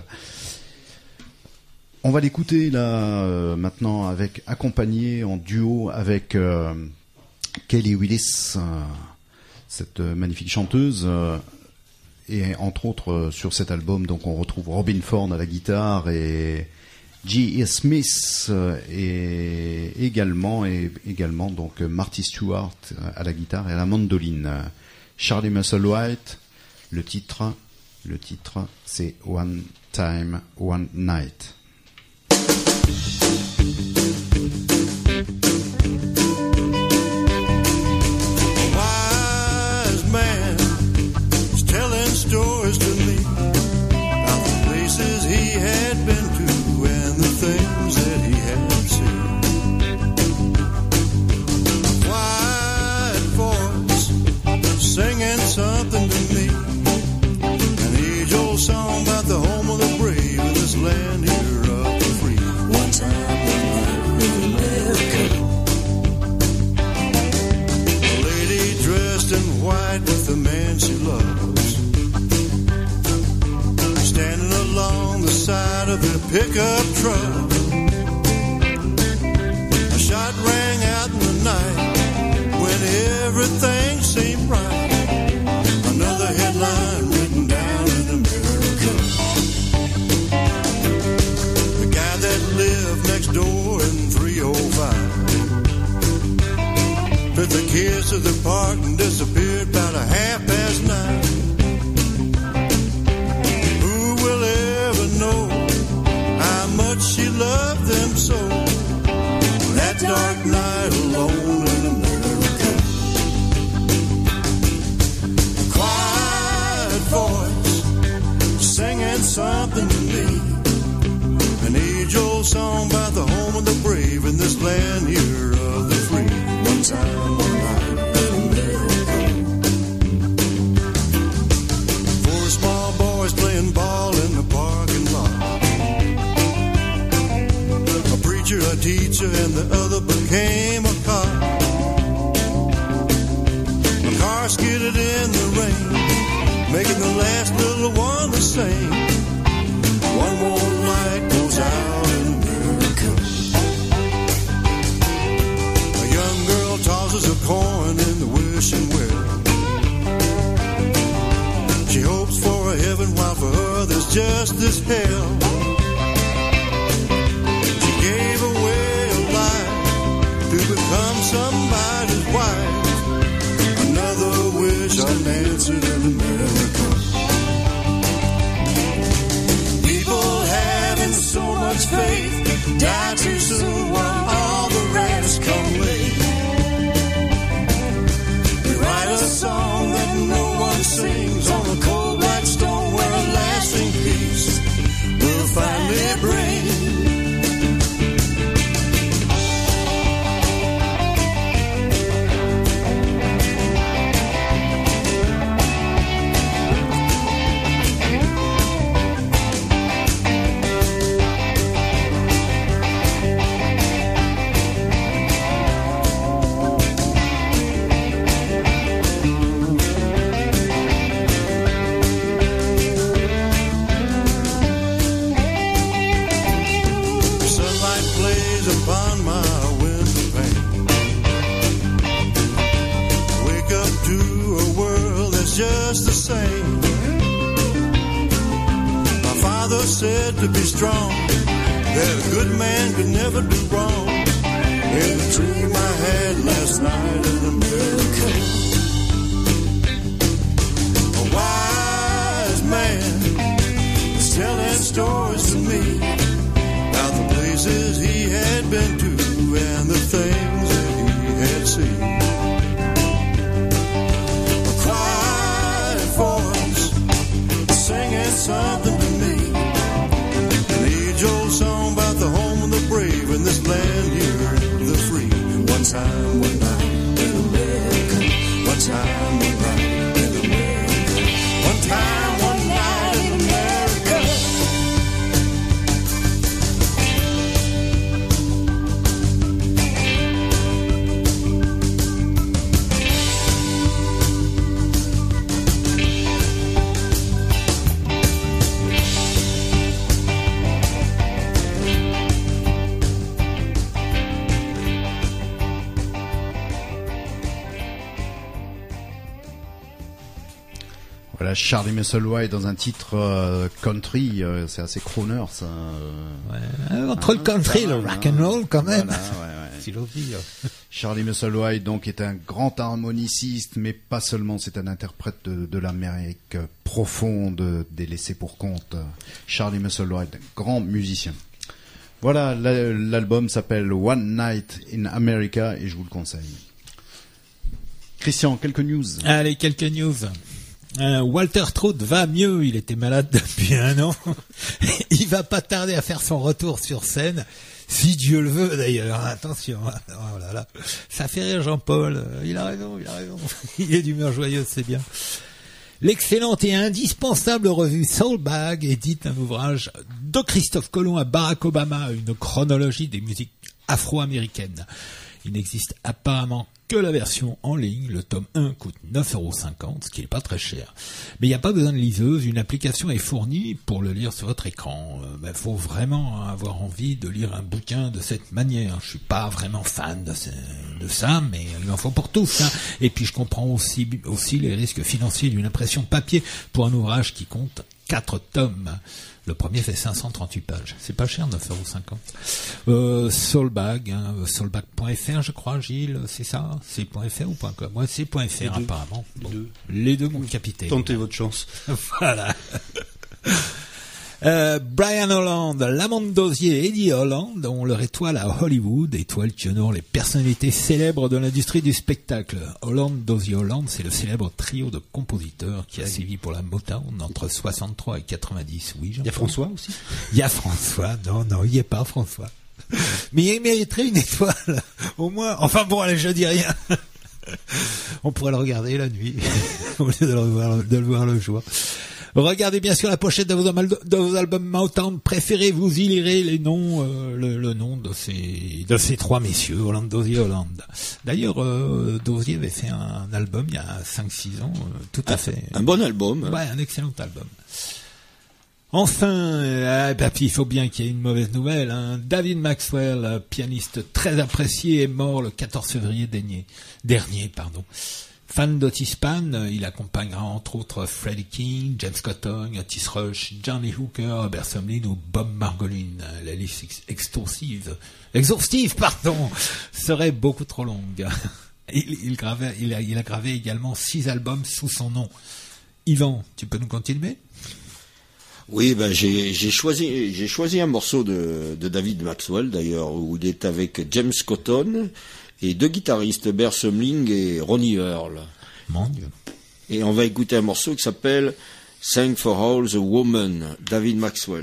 On va l'écouter là maintenant accompagné en duo avec Kelly Willis, cette magnifique chanteuse, et entre autres sur cet album, donc on retrouve Robin Ford à la guitare et G.E. Smith et également donc Marty Stewart à la guitare et à la mandoline. Charlie Musselwhite, le titre c'est One Time, One Night. Stories to me about the places he had been to and the things that he had seen. A quiet voice singing something to me, an age-old song about the home of the brave in this land here of the free. One time in America, a lady dressed in white with the man she loves, standing along the side of the pickup truck. A shot rang out in the night when everything seemed right. Another headline written down in America. The guy that lived next door in 305 took the kids to the park and disappeared about 9:30. She loved them so. That dark night alone in America. A quiet voice singing something to me, an age-old song about the home of the brave in this land here of the free. One time, one night in America. 4 small boys playing ball in the parking lot. A teacher and the other became a cop. A car skidded in the rain, making the last little one the same. One more light goes out in America. A young girl tosses a coin in the wishing well. She hopes for a heaven while for her there's just this hell. Gave away a life one answer to the miracle. People having so much faith die too soon while all the rest come late. We write a song that no one sings on a cold black stone where a lasting peace will finally bring. Just the same. My father said to be strong, that a good man could never do wrong. In the dream I had last night in a miracle, a wise man was telling stories to me about the places he had been to and the things that he had seen. Singing something to me, an age-old song about the home of the brave in this land here of the free. One time, one night in America. One time, one night in America. One time, one night in America. Voilà, Charlie Musselwhite dans un titre country, c'est assez crooner ça. Entre le country et le rock and roll quand même. Voilà, Charlie Musselwhite donc est un grand harmoniciste, mais pas seulement, c'est un interprète de l'Amérique profonde, des laissés pour compte. Charlie Musselwhite, grand musicien. Voilà, l'album s'appelle One Night in America et je vous le conseille. Christian, quelques news. Allez, quelques news. Walter Trout va mieux, il était malade depuis 1 an. Il va pas tarder à faire son retour sur scène, si Dieu le veut d'ailleurs. Attention, oh là là. Ça fait rire Jean-Paul, il a raison. Il est d'humeur joyeuse, c'est bien. L'excellente et indispensable revue Soulbag édite un ouvrage de Christophe Colomb à Barack Obama, une chronologie des musiques afro-américaines. Il n'existe apparemment que la version en ligne. Le tome 1 coûte 9,50 €, ce qui n'est pas très cher. Mais il n'y a pas besoin de liseuse, une application est fournie pour le lire sur votre écran. Faut vraiment avoir envie de lire un bouquin de cette manière. Je suis pas vraiment fan de ça, mais il en faut pour tous. Et puis je comprends aussi les risques financiers d'une impression papier pour un ouvrage qui compte 4 tomes. Le premier fait 538 pages. C'est pas cher, 9,50 €. Soulbag, soulbag.fr, je crois, Gilles, c'est ça? C'est .fr ou .com? Moi, c'est .fr, apparemment. Bon, les deux, mon capitaine. Tentez votre chance. Voilà. Brian Holland, Lamont Dozier et Eddie Holland ont leur étoile à Hollywood, étoile qui honore les personnalités célèbres de l'industrie du spectacle. Holland, Dozier, Holland, c'est le célèbre trio de compositeurs qui a sévi pour la Motown entre 63 et 90. Oui, il y a François aussi? Il y a François. Non, il n'y est pas, François. Mais il mériterait une étoile. Au moins. Enfin bon, allez, je dis rien. On pourrait le regarder la nuit, au lieu de le voir le jour. Regardez bien sûr la pochette de vos albums Motown préférés, vous y lirez les noms, le nom de ces 3 messieurs, Holland, Dozier, Holland. D'ailleurs, Dozier avait fait un album il y a 5-6 ans, tout à fait. Un bon album. Ouais, un excellent album. Enfin, il faut bien qu'il y ait une mauvaise nouvelle. David Maxwell, pianiste très apprécié, est mort le 14 février dernier. Fan d'Otis Spann, il accompagnera entre autres Freddie King, James Cotton, Otis Rush, Johnny Hooker, Robert Sumlin ou Bob Margolin. La liste exhaustive, serait beaucoup trop longue. Il a gravé également 6 albums sous son nom. Yvan, tu peux nous continuer? Oui, ben j'ai choisi un morceau de David Maxwell d'ailleurs, où il est avec James Cotton et 2 guitaristes, Bert Sumling et Ronnie Earl. Mon Dieu. Et on va écouter un morceau qui s'appelle Thank for All the Women, David Maxwell.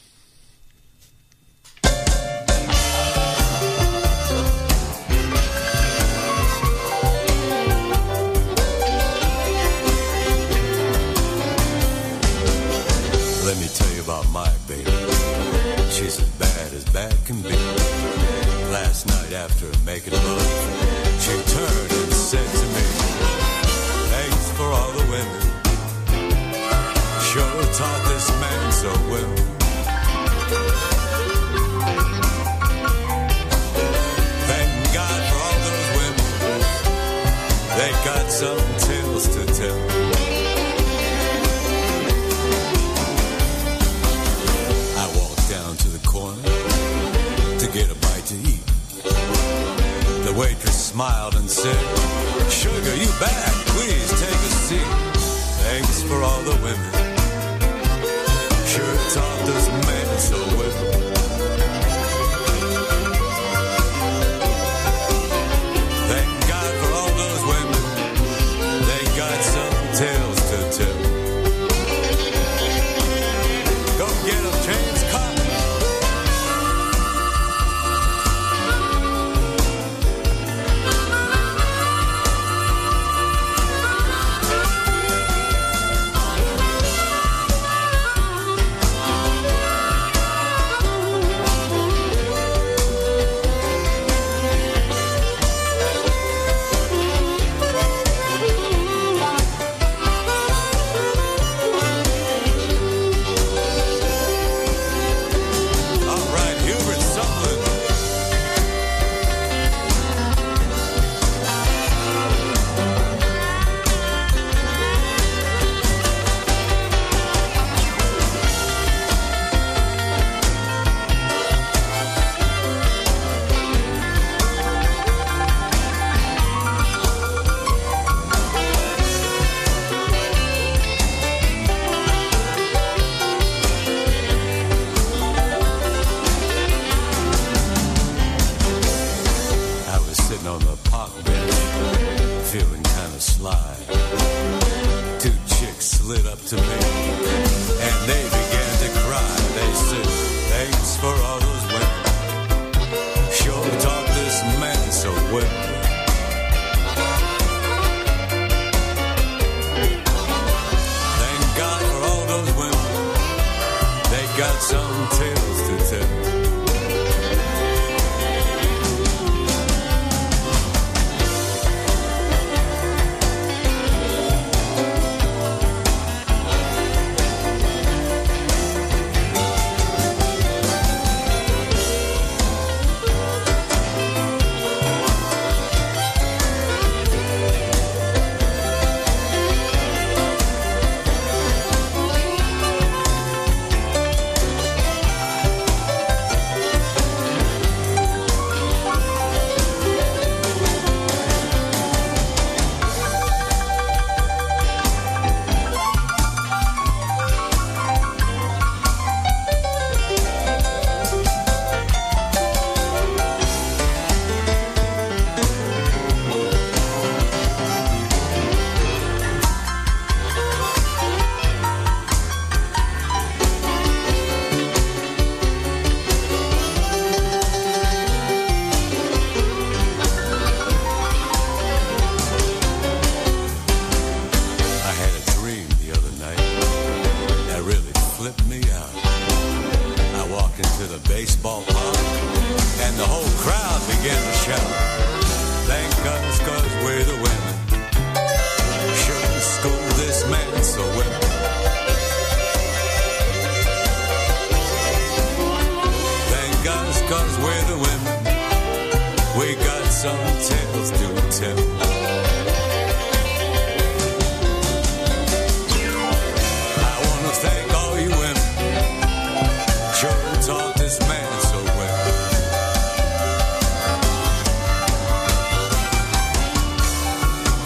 Let me tell you about my baby. She's as bad can be. Last night after making love, she turned and said to me, thanks for all the women. Sure taught this man so well. Thank God for all those women. They got some tales to tell. Get a bite to eat. The waitress smiled and said, sugar, you back, please take a seat. Thanks for all the women. Sure taught this man so well. Thank God for all those women. They got some tales to tell. Go get them, James Cotton.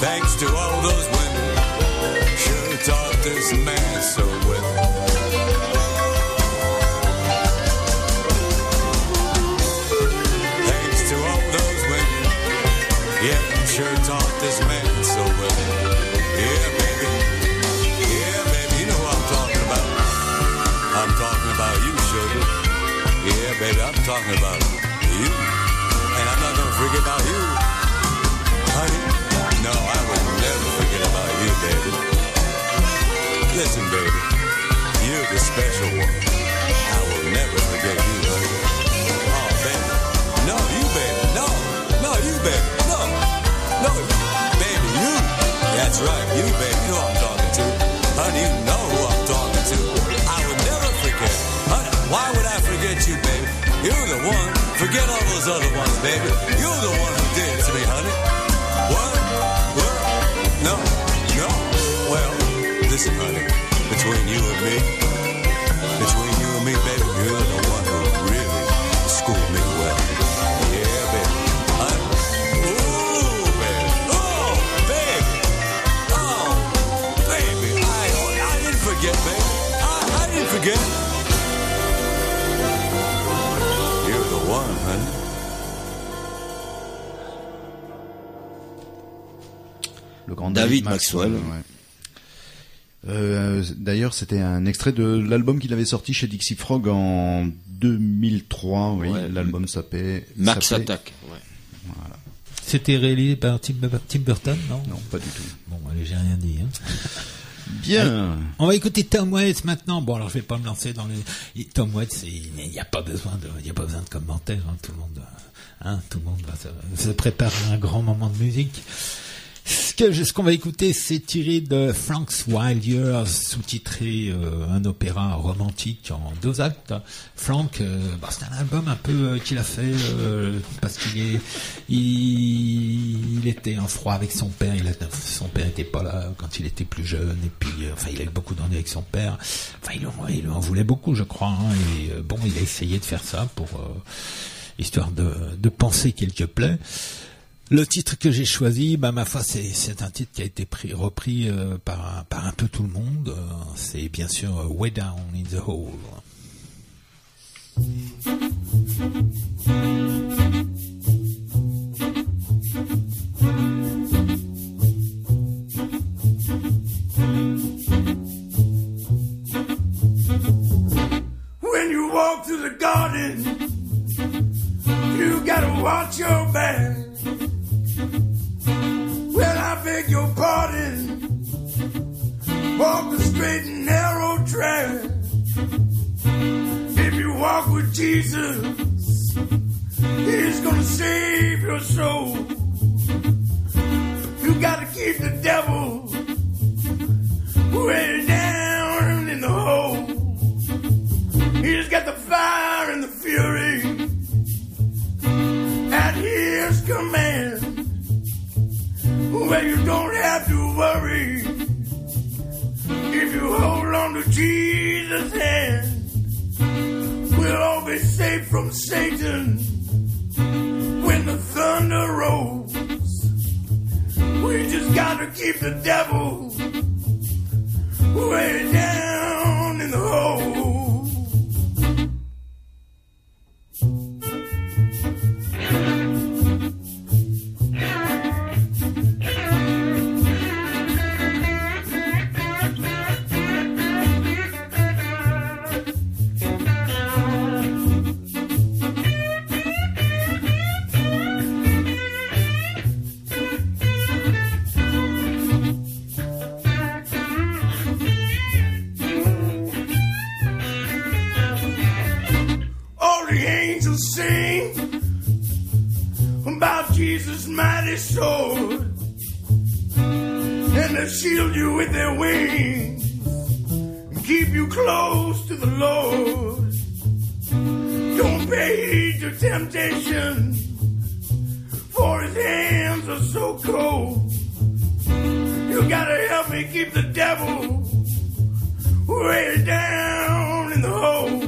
Thanks to all those women, sure taught this man so well. Thanks to all those women, yeah, sure taught this man so well. Yeah, baby, you know who I'm talking about. I'm talking about you, sugar. Yeah, baby, I'm talking about you. And I'm not gonna forget about you, honey. No, I would never forget about you, baby. Listen, baby, you're the special one. I will never forget you, honey. Oh, baby. No, you, baby. No, you, baby. No, baby, you. That's right, you, baby. You know who I'm talking to. Honey, you know who I'm talking to. I would never forget. Honey, why would I forget you, baby? You're the one. Forget all those other ones, baby. You're the one who did it to me, honey. What? No. Well, listen, honey. Between you and me, baby, you're the one who really schooled me well. Yeah, baby. Ooh, baby. Oh, baby. Oh, baby. I didn't forget, baby. I didn't forget. You're the one, honey. Le grand David Maxwell. Ouais. D'ailleurs, c'était un extrait de l'album qu'il avait sorti chez Dixie Frog en 2003. Oui, ouais, l'album s'appelait Max Attack. Ouais. Voilà. C'était réalisé par Tim Burton, non? Non, pas du tout. Bon, allez, j'ai rien dit. Hein. Bien. On va écouter Tom Waits maintenant. Bon, alors je vais pas me lancer dans les Tom Waits. Il n'y a pas besoin de commentaires. Hein. Tout le monde va se préparer à un grand moment de musique. Ce qu'on va écouter, c'est tiré de Frank's Wild Years, sous-titré un opéra romantique en 2 actes. Frank, c'est un album un peu qu'il a fait parce qu'il était en froid avec son père. Son père était pas là quand il était plus jeune, et puis il a eu beaucoup d'ennuis avec son père. Il en voulait beaucoup, je crois. Hein, et il a essayé de faire ça pour histoire de penser quelques plaies. Le titre que j'ai choisi, ma foi, c'est un titre qui a été repris par un peu tout le monde. C'est bien sûr Way Down in the Hole. When you walk through the garden, you gotta watch your back. Well, I beg your pardon. Walk the straight and narrow track. If you walk with Jesus, He's gonna save your soul. You gotta keep the devil way down in the hole. He's got the fire and the fury at His command. Well, you don't have to worry if you hold on to Jesus' hand. We'll all be safe from Satan when the thunder rolls. We just gotta keep the devil way down in the hole. Sing about Jesus' mighty sword, and they'll shield you with their wings and keep you close to the Lord. Don't pay heed to temptation, for His hands are so cold. You gotta help me keep the devil way down in the hole.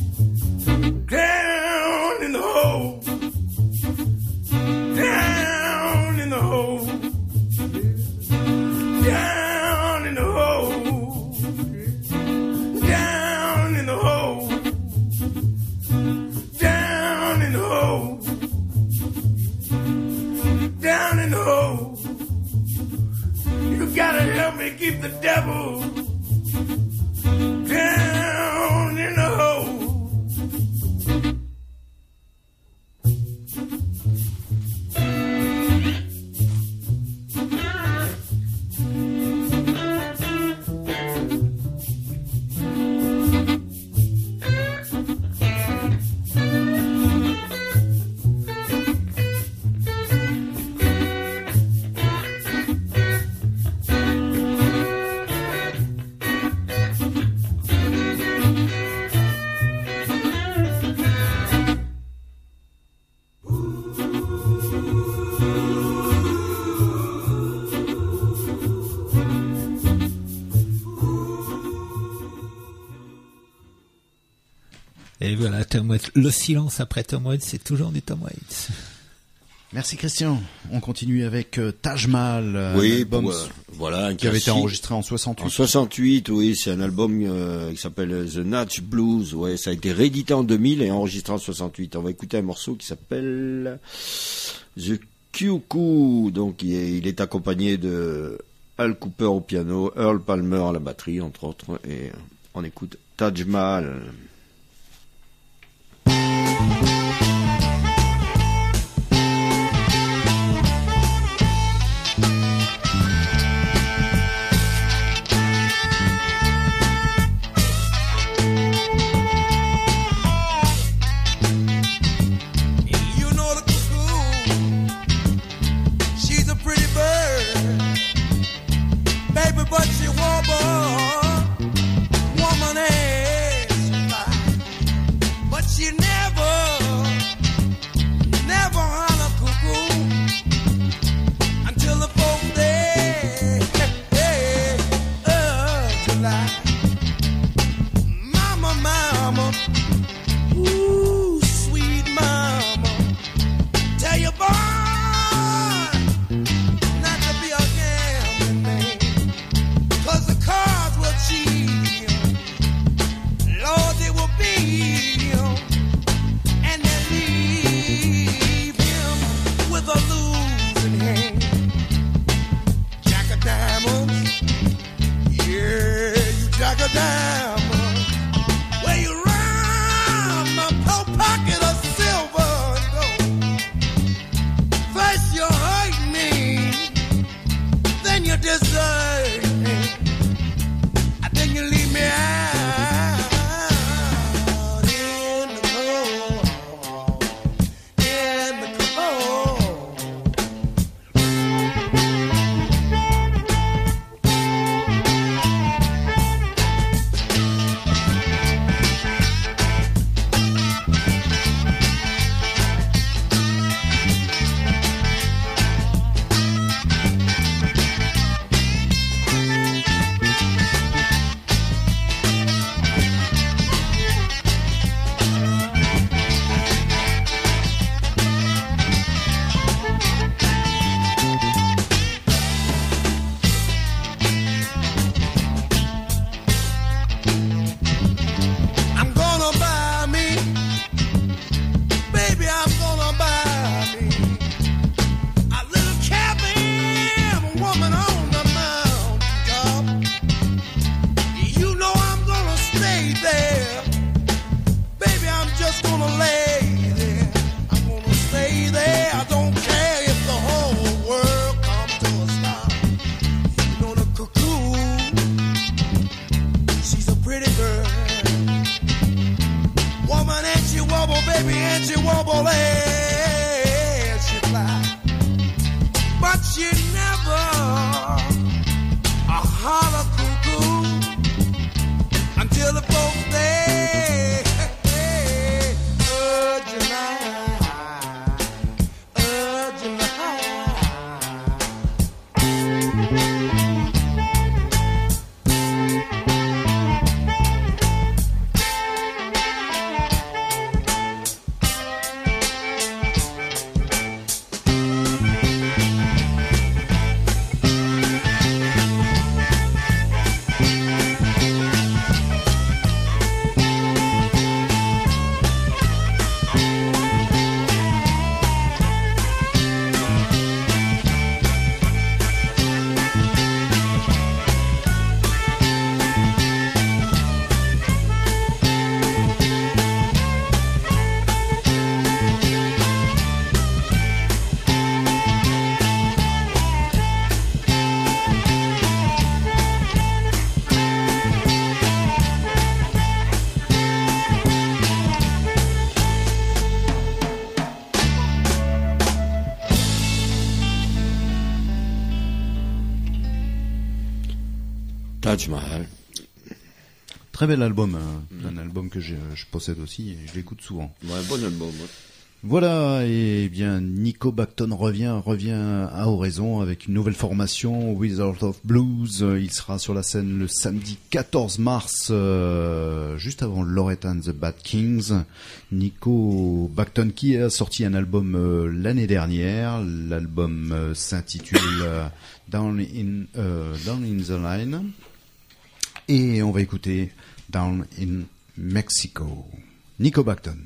Down in the hole. Down in the hole. gotta help me keep the devil down in the hole. Et voilà, Tom Waits. Le silence après Tom Waits, c'est toujours du Tom Waits. Merci Christian. On continue avec Taj Mahal, Oui, un album voilà, un qui avait été classique. enregistré en 68. En 68, oui, c'est un album qui s'appelle The Natch Blues. Ouais, ça a été réédité en 2000 et enregistré en 68. On va écouter un morceau qui s'appelle The Q-Coup. Donc, il est accompagné de Al Cooper au piano, Earl Palmer à la batterie, entre autres. Et on écoute Taj Mahal. You know the cuckoo, she's a pretty bird, baby, but she warble, woman is fine, but she never holler cuckoo until the folk day, July. Mama, ooh, sweet mama, tell your boy not to be a gambling man, 'cause the cards will cheat him, Lord, they will beat him, and they'll leave him with a losing hand. Jack of diamonds, yeah, you jack of diamonds. Where you round my pocket of silver and gold. First you hurt me, then you desert me, and then you leave me out in the cold, in the cold. I'm gonna buy me, baby, I'm gonna buy me a little cabin, woman on the mountaintop. You know I'm gonna stay there, baby, I'm just gonna lay there. I'm gonna stay there, I don't care if the whole world comes to a stop. You know the cuckoo, she's a pretty girl. Woman, and she wobble, baby, and she wobble, and she fly. But she never a holler cuckoo until the folks they July. Taj Mahal. Très bel album, un album que je possède aussi et je l'écoute souvent. Ouais, bon album. Ouais. Voilà, et bien Nico Bacton revient à Oraison avec une nouvelle formation, Wizard of Blues. Il sera sur la scène le samedi 14 mars, juste avant Loretta and the Bad Kings. Nico Bacton qui a sorti un album l'année dernière. L'album s'intitule Down in the Line. Et on va écouter Down in Mexico. Nico Bacton.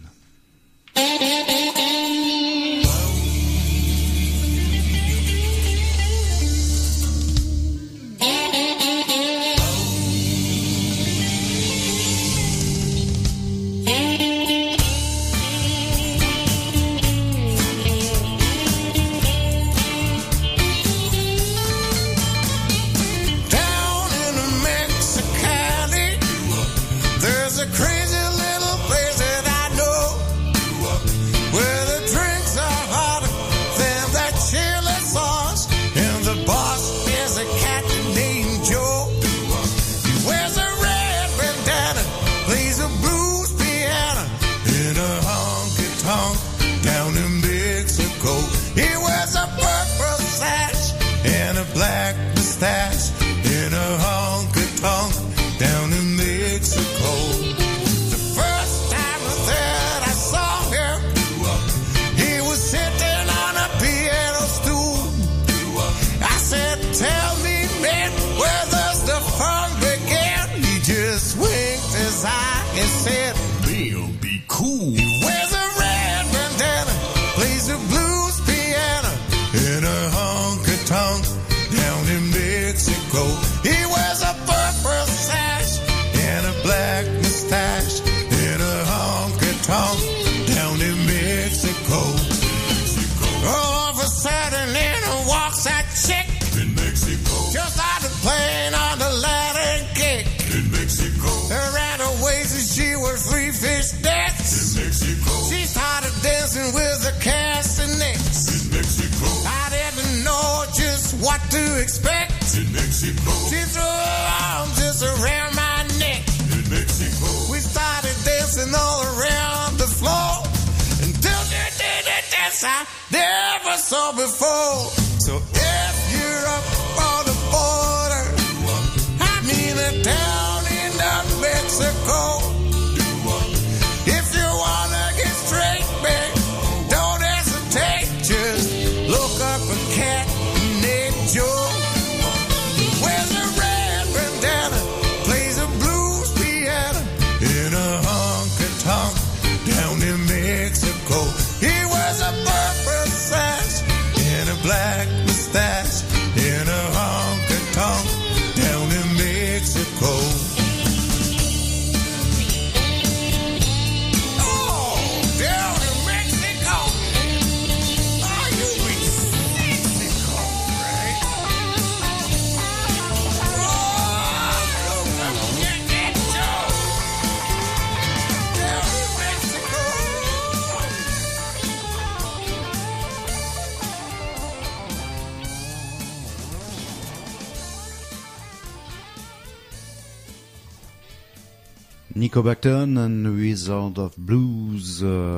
Nico Bacton and Wizard of Blues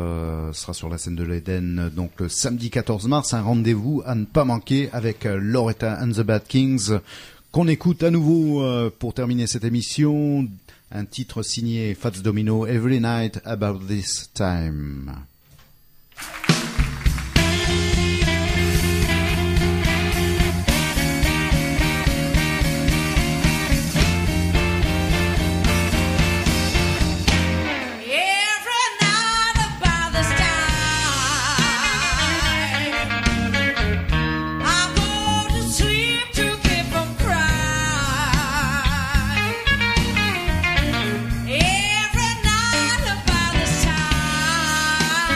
sera sur la scène de l'Eden donc le samedi 14 mars. Un rendez-vous à ne pas manquer avec Loretta and the Bad Kings qu'on écoute à nouveau pour terminer cette émission. Un titre signé Fats Domino, Every Night About This Time. Every night about this time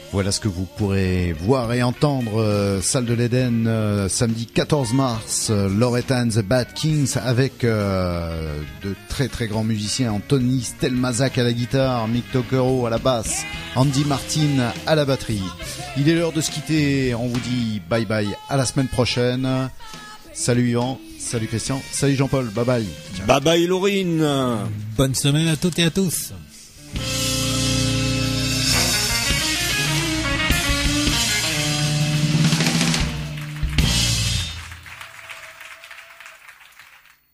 Voilà ce que vous pourrez voir et entendre. Salle de l'Éden, samedi 14 mars, Loretta and the Bad Kings avec de très très grands musiciens. Anthony Stelmazak à la guitare, Mick Tokero à la basse, Andy Martin à la batterie. Il est l'heure de se quitter. On vous dit bye bye, à la semaine prochaine. Salut Yvan, salut Christian, salut Jean-Paul, bye bye. Bye bye Laurine. Bonne semaine à toutes et à tous.